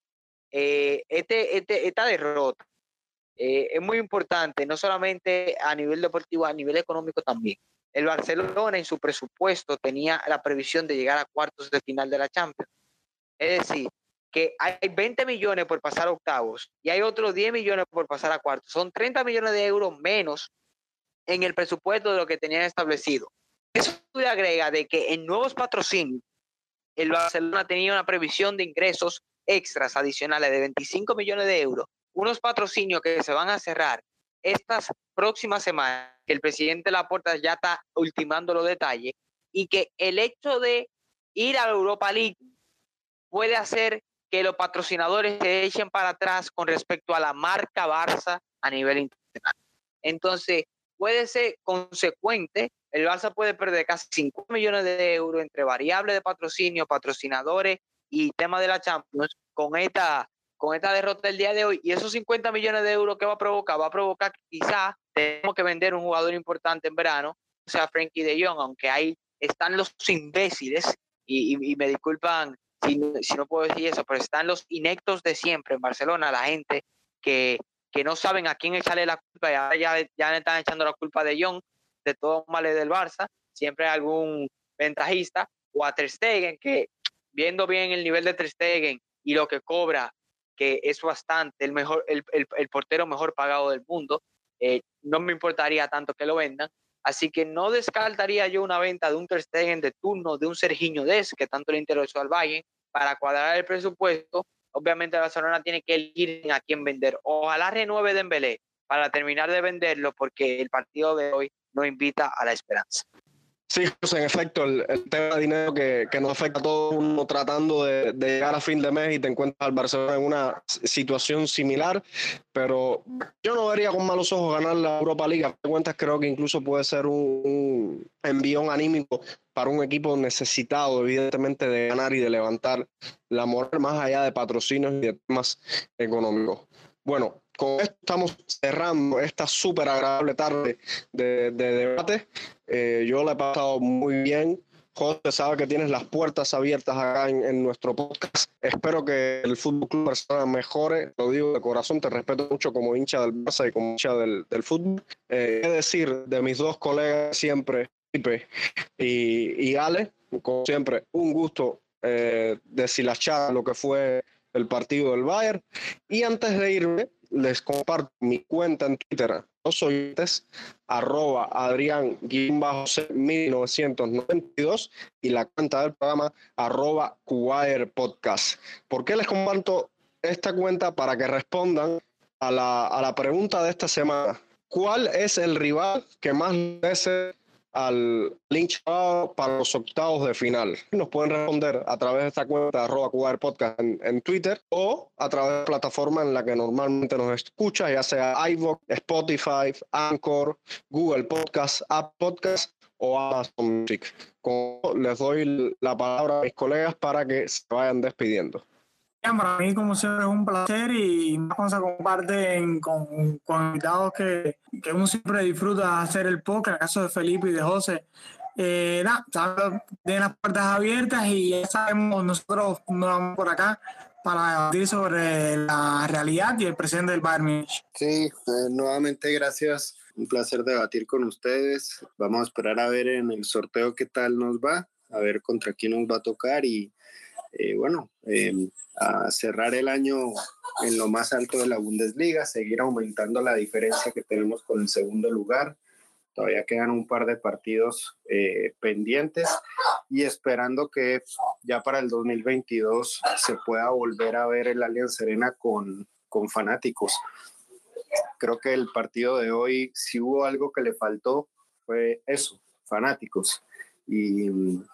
eh, este, este, esta derrota eh, es muy importante, no solamente a nivel deportivo, a nivel económico también. El Barcelona en su presupuesto tenía la previsión de llegar a cuartos de final de la Champions. Es decir, que hay veinte millones por pasar a octavos y hay otros diez millones por pasar a cuartos. Son treinta millones de euros menos en el presupuesto de lo que tenían establecido. Eso le agrega de que en nuevos patrocinios, el Barcelona tenía una previsión de ingresos extras adicionales de veinticinco millones de euros, unos patrocinios que se van a cerrar estas próximas semanas, que el presidente Laporta ya está ultimando los detalles, y que el hecho de ir a la Europa League puede hacer que los patrocinadores se echen para atrás con respecto a la marca Barça a nivel internacional. Entonces, puede ser consecuente, el Barça puede perder casi cinco millones de euros entre variables de patrocinio, patrocinadores y tema de la Champions con esta, con esta derrota del día de hoy. Y esos cincuenta millones de euros que va a provocar, va a provocar que quizás tenemos que vender un jugador importante en verano, o sea, Frenkie de Jong, aunque ahí están los imbéciles, y, y, y me disculpan si, si no puedo decir eso, pero están los inectos de siempre en Barcelona, la gente que que no saben a quién echarle la culpa y ahora ya, ya le están echando la culpa de Jong, de todos los males del Barça, siempre hay algún ventajista, o a Ter Stegen, que viendo bien el nivel de Ter Stegen y lo que cobra, que es bastante, el, mejor, el, el, el portero mejor pagado del mundo, eh, no me importaría tanto que lo vendan. Así que no descartaría yo una venta de un Ter Stegen de turno, de un Serginho Dest, que tanto le interesó al Bayern, para cuadrar el presupuesto. Obviamente Barcelona tiene que elegir a quién vender. Ojalá renueve Dembélé para terminar de venderlo, porque el partido de hoy no invita a la esperanza. Sí, José, en efecto, el, el tema de dinero que, que nos afecta a todo uno tratando de, de llegar a fin de mes y te encuentras al Barcelona en una situación similar, pero yo no vería con malos ojos ganar la Europa League. A fin de cuentas, creo que incluso puede ser un, un envión anímico para un equipo necesitado, evidentemente, de ganar y de levantar la moral más allá de patrocinios y de temas económicos. Bueno, con esto estamos cerrando esta súper agradable tarde de, de debate. Eh, yo la he pasado muy bien. José sabe que tienes las puertas abiertas acá en, en nuestro podcast. Espero que el Fútbol Club Barcelona mejore. Lo digo de corazón, te respeto mucho como hincha del Barça y como hincha del, del fútbol. Eh, ¿Qué decir de mis dos colegas siempre, Pipe y, y Ale? Como siempre, un gusto eh, deshilachar lo que fue el partido del Bayern. Y antes de irme, les comparto mi cuenta en Twitter, los oyentes, arroba Adrián mil novecientos noventa y dos, y la cuenta del programa, arroba Cubaer Podcast. ¿Por qué les comparto esta cuenta? Para que respondan a la, a la pregunta de esta semana. ¿Cuál es el rival que más merece al hinchado para los octavos de final? Nos pueden responder a través de esta cuenta arroba Cubaer Podcast en, en Twitter, o a través de la plataforma en la que normalmente nos escucha, ya sea iVoox, Spotify, Anchor, Google Podcast, App Podcast o Amazon Music. Como les doy la palabra a mis colegas para que se vayan despidiendo. Para mí, como siempre, es un placer, y más cuando se comparten con, con invitados que, que uno siempre disfruta hacer el podcast. En el caso de Felipe y de José, eh, nada, tienen las puertas abiertas y ya sabemos, nosotros nos vamos por acá para debatir sobre la realidad y el presente del Bayern Múnich. Sí, eh, nuevamente gracias. Un placer debatir con ustedes. Vamos a esperar a ver en el sorteo qué tal nos va, a ver contra quién nos va a tocar y eh, bueno, eh, a cerrar el año en lo más alto de la Bundesliga, seguir aumentando la diferencia que tenemos con el segundo lugar. Todavía quedan un par de partidos eh, pendientes y esperando que ya para el dos mil veintidós se pueda volver a ver el Allianz Arena con, con fanáticos. Creo que el partido de hoy, si hubo algo que le faltó, fue eso, fanáticos. Y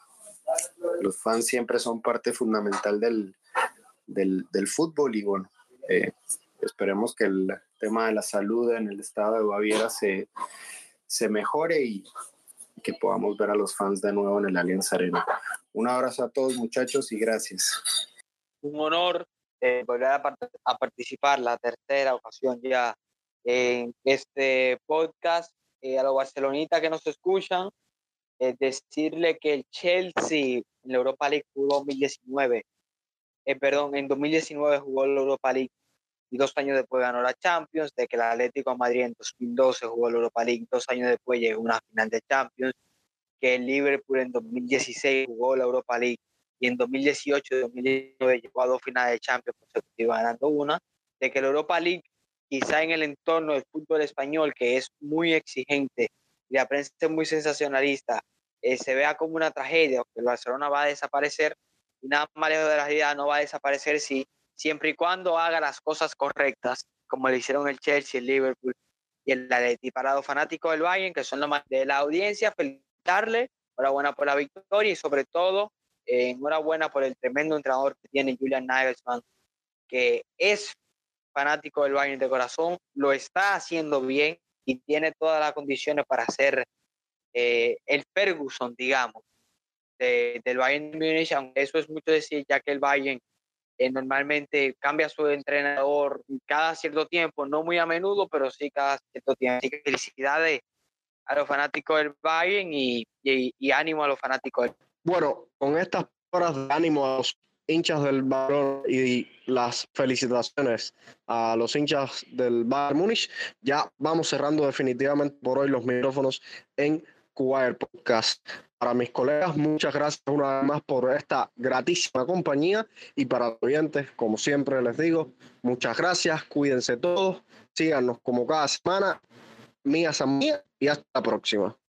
los fans siempre son parte fundamental del, del, del fútbol y bueno, eh, esperemos que el tema de la salud en el estado de Baviera se, se mejore y que podamos ver a los fans de nuevo en el Allianz Arena. Un abrazo a todos, muchachos, y gracias. Un honor eh, volver a, part- a participar la tercera ocasión ya en este podcast. Eh, a los barcelonitas que nos escuchan, eh, decirle que el Chelsea en la Europa League jugó dos mil diecinueve, eh, perdón, en dos mil diecinueve jugó la Europa League y dos años después ganó la Champions, de que el Atlético de Madrid en dos mil doce jugó la Europa League, dos años después llegó a una final de Champions, que el Liverpool en dos mil dieciséis jugó la Europa League y en dos mil dieciocho y dos mil diecinueve llegó a dos finales de Champions consecutivas ganando una, de que la Europa League, quizá en el entorno del fútbol español, que es muy exigente y la prensa es muy sensacionalista, eh, se vea como una tragedia, que el Barcelona va a desaparecer, y nada más lejos de la realidad, no va a desaparecer si, siempre y cuando haga las cosas correctas, como le hicieron el Chelsea, el Liverpool y el Atleti. Para los fanáticos del Bayern, que son los más de la audiencia, felicitarle, enhorabuena por la victoria y sobre todo, eh, enhorabuena por el tremendo entrenador que tiene Julian Nagelsmann, que es fanático del Bayern de corazón, lo está haciendo bien y tiene todas las condiciones para ser eh, el Ferguson, digamos, de, del Bayern de Múnich, aunque eso es mucho decir, ya que el Bayern eh, normalmente cambia su entrenador cada cierto tiempo, no muy a menudo, pero sí cada cierto tiempo. Así que felicidades a los fanáticos del Bayern y, y, y ánimo a los fanáticos del... Bueno, con estas horas de ánimo a los hinchas del Bayern y las felicitaciones a los hinchas del Bayern Múnich, ya vamos cerrando definitivamente por hoy los micrófonos en Cuwire Podcast. Para mis colegas, muchas gracias una vez más por esta gratísima compañía, y para los oyentes, como siempre les digo, muchas gracias, cuídense todos, síganos como cada semana, mía San mía, y hasta la próxima.